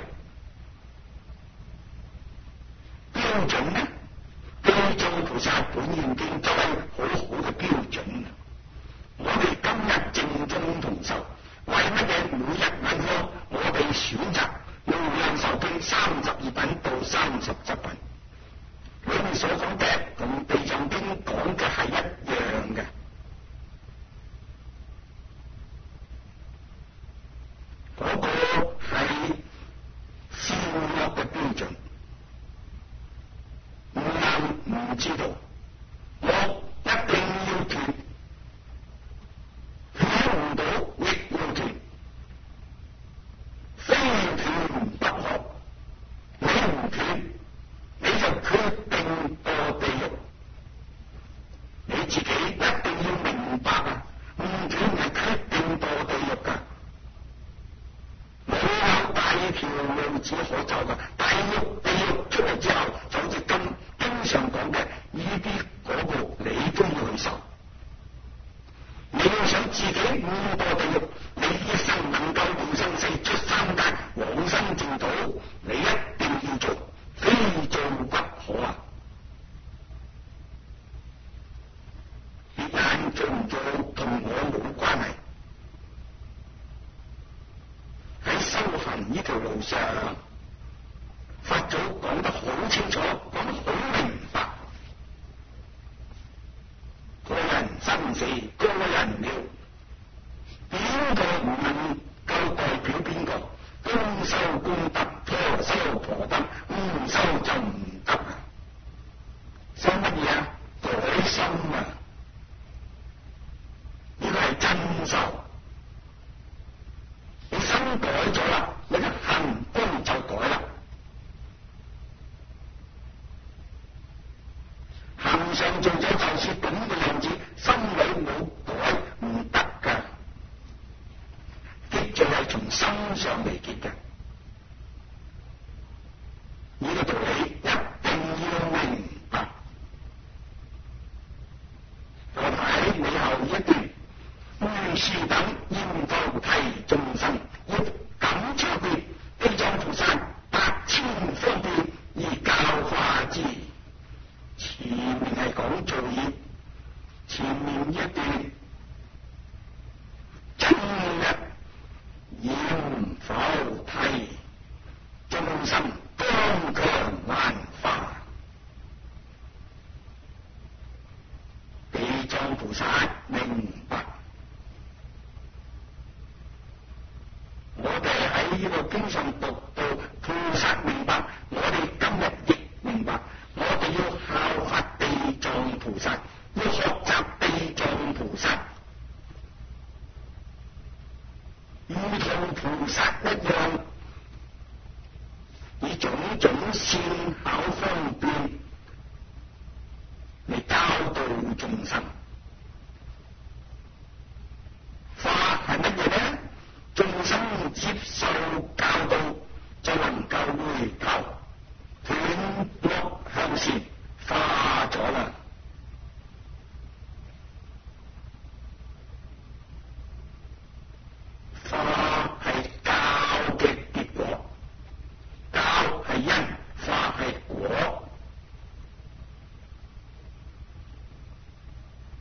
標準呢？地藏菩薩本願經就係好好嘅標準。我哋今日正宗同修，為乜嘢每日晚課我哋選擇無量壽經32品到37品？裏面所講嘅同地藏經講嘅係一樣嘅。嗰個係善惡嘅標準。唔知道，我一定要斷，斷唔到亦要斷，非斷不可。你唔斷，你就決定墮地獄。你自己一定要明白啊！唔斷係決定墮地獄㗎，冇有大條路子可走㗎。地獄出嚟之後，就好似經常講嘅呢啲嗰個，你都要去受。你要想自己唔墮地獄，你一生能夠永生世出三界往生淨土，你一定要做，非做不可啊！別人做唔做同我冇關係。喺修行呢條路上，佛祖講得好清楚，講得好明白。個人生死，個人了，邊個唔能夠代表邊個？公修公德，婆修婆德，唔修就唔得啊！修乜嘢啊？改心啊！呢個係真修。你心改咗啦，你嘅行功就改啦。行上做咗就算咁嘅樣子，心裏冇改唔得㗎。結就係從心上嚟結嘅，呢個道理一定要明白。我睇尾後一段，如是等現菩提眾生，亦感差別，地藏菩薩百千方便而教化之。前面係講造業，前面一段真日現菩提眾生剛強幻化，地藏菩薩明白。我哋喺呢個經上讀到菩薩明白，我哋今日亦明白。我哋要效法地藏菩薩，要學習地藏菩薩，如同菩薩一樣，以種種善巧方便嚟教導眾生。法係乜嘢呢？眾生接受教導，就能夠回頭，斷惡向善，化咗啦。化係教嘅結果，教係因，化係果。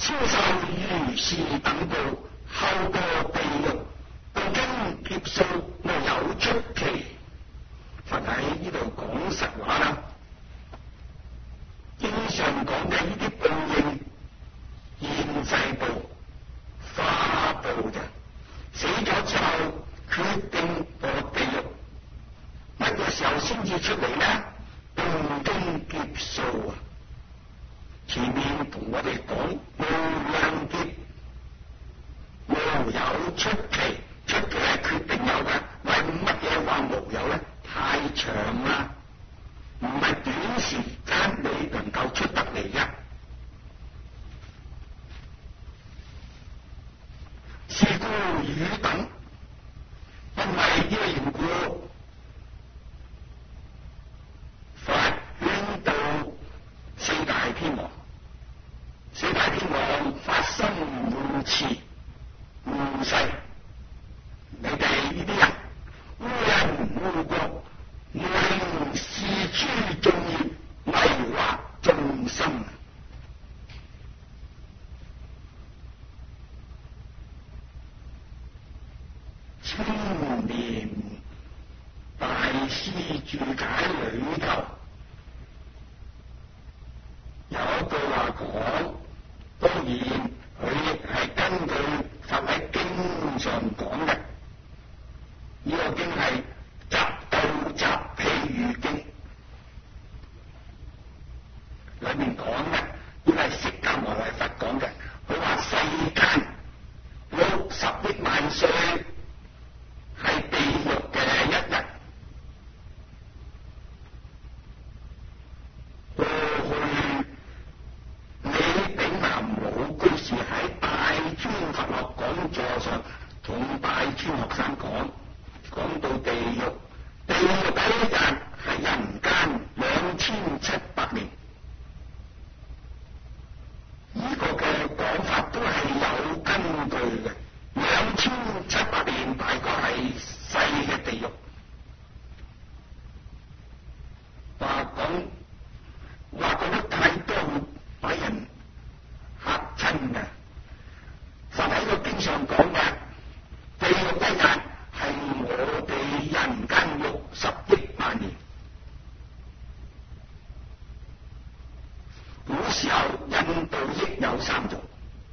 超受如是等報，後墮地獄，到經劫數，沒有出期。佛喺呢度講實話啦，經常講嘅呢啲報應，現世報、化報嘅，死咗之後決定墮地獄，乜嘢時候先至出嚟呢？到經劫數啊！前面同我哋講無量劫，無有出期，出期係決定有嘅，為乜嘢話無有呢？太長啦，唔係短時間你能夠出得嚟嘅。是故汝等，因為呢個緣故，佛勸導四大天王。四大天王發心護持護世，你哋呢啲人污人污國，令是諸眾業迷惑眾生。青年大師注解裏頭有一句話講，當然佢亦係根據佛喺經上講嘅，呢個經係集道集譬喻經裏面講嘅，呢個係釋迦牟尼佛講嘅。佢話世間60億萬歲係地獄嘅一日，過去李炳南老居士喺大專佛學講座上同大專學生講到地獄第一日係人間2700年，呢個嘅講法都係有根據嘅。2700年大概係細嘅地獄，話講得太多會把人嚇親嘅。佛喺個經上講嘅地獄一日係我哋人間60億萬年。古時候印度億有3種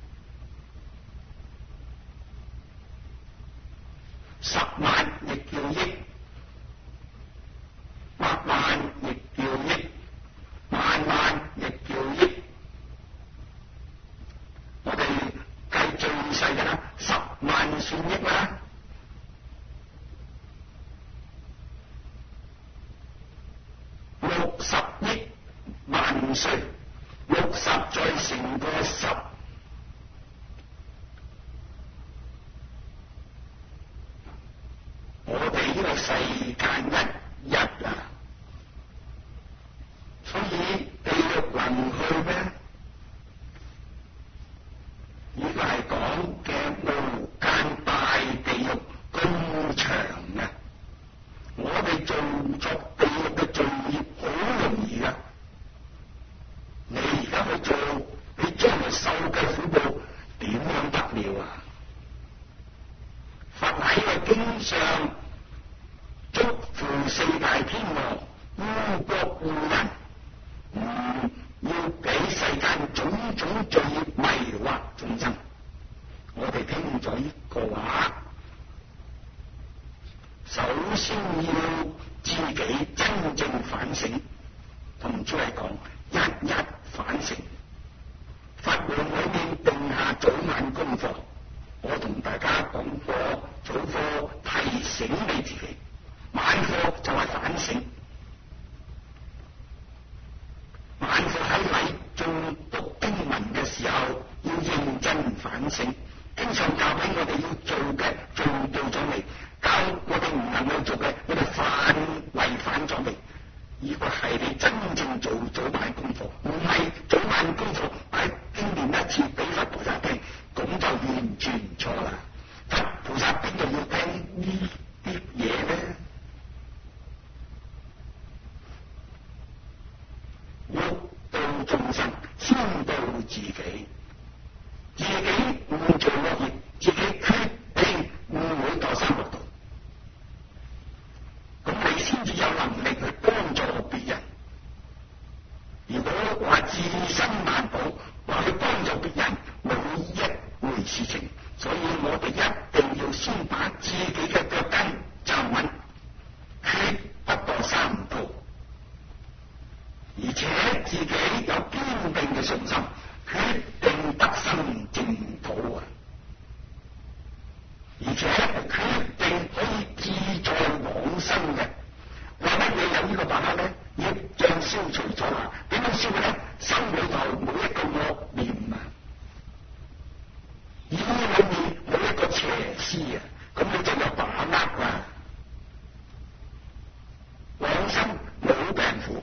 ，10萬亦叫億，100萬亦叫億，10000萬亦叫億。我哋計最細嘅啦，10萬算億啦。60億萬歲，60再乘個10，我哋呢個世間一日啊，所以地獄能去咩？呢個係講嘅無間大地獄咁長嘅，我哋做作地獄嘅罪業好容易噶。你而家去做，你將來受嘅苦報點樣得了啊？佛喺個經上囑咐四大天王污國污人，要俾世間種種罪業迷惑眾生。我哋聽咗呢個話，首先要自己真正反省，同出嚟講，日日反省。佛門裏面定下早晚功課，我同大家講過，早課提醒你自己，晚課就係反省。晚課喺禮誦讀經文嘅時候，要認真反省。經常教俾我哋要做嘅做到咗未？教我哋唔能夠做嘅，我哋違反咗未？呢個係你真正做早晚功課，唔係早晚功課喺經念一次俾佛菩薩聽，咁就完全錯啦。佛菩薩邊度要聽呢啲嘢咧？欲度眾生，先度自己。 惡業，自己決定唔會墮三惡道，咁你先至有能力去幫助別人。如果話自身難保，話去幫助別人冇一回事情，所以我哋一定要先把自己嘅腳跟站穩，決不墮三道，而且自己有堅定嘅信心，決定得生淨土啊！而且決定可以自在往生嘅。為乜嘢有呢個把握咧？業障消除咗啦，點樣消咧？心裏頭冇一個惡念啊，意裏面冇一個邪思啊，咁你就有把握啦。往生冇病苦，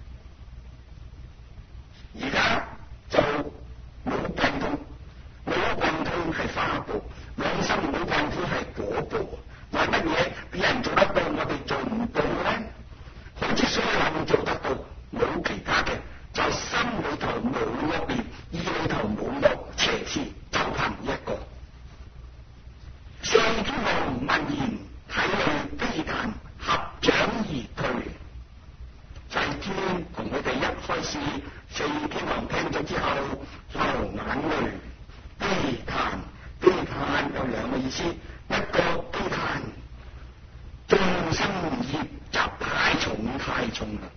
而家就冇病痛，冇病痛係花報，往生冇病苦係果報。為乜嘢別人做得到，我哋做唔到咧？好似所有人做得到，冇其他嘅，就心裏頭冇惡念，意裏頭冇惡邪思，就憑一個。四天王聞言，涕淚悲嘆，合掌而退。祭天同佢哋一開始，四天王聽咗之後流眼淚，悲嘆。悲嘆有兩個意思，一個悲嘆眾生業集太重啦，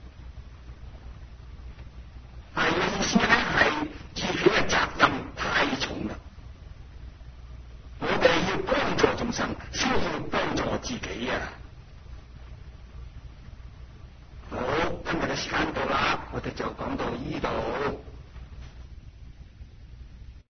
第二個意思咧係自己嘅責任太重啦。我哋要幫助眾生，先要幫助自己啊！好，今日嘅時間到啦，我哋就講到呢度。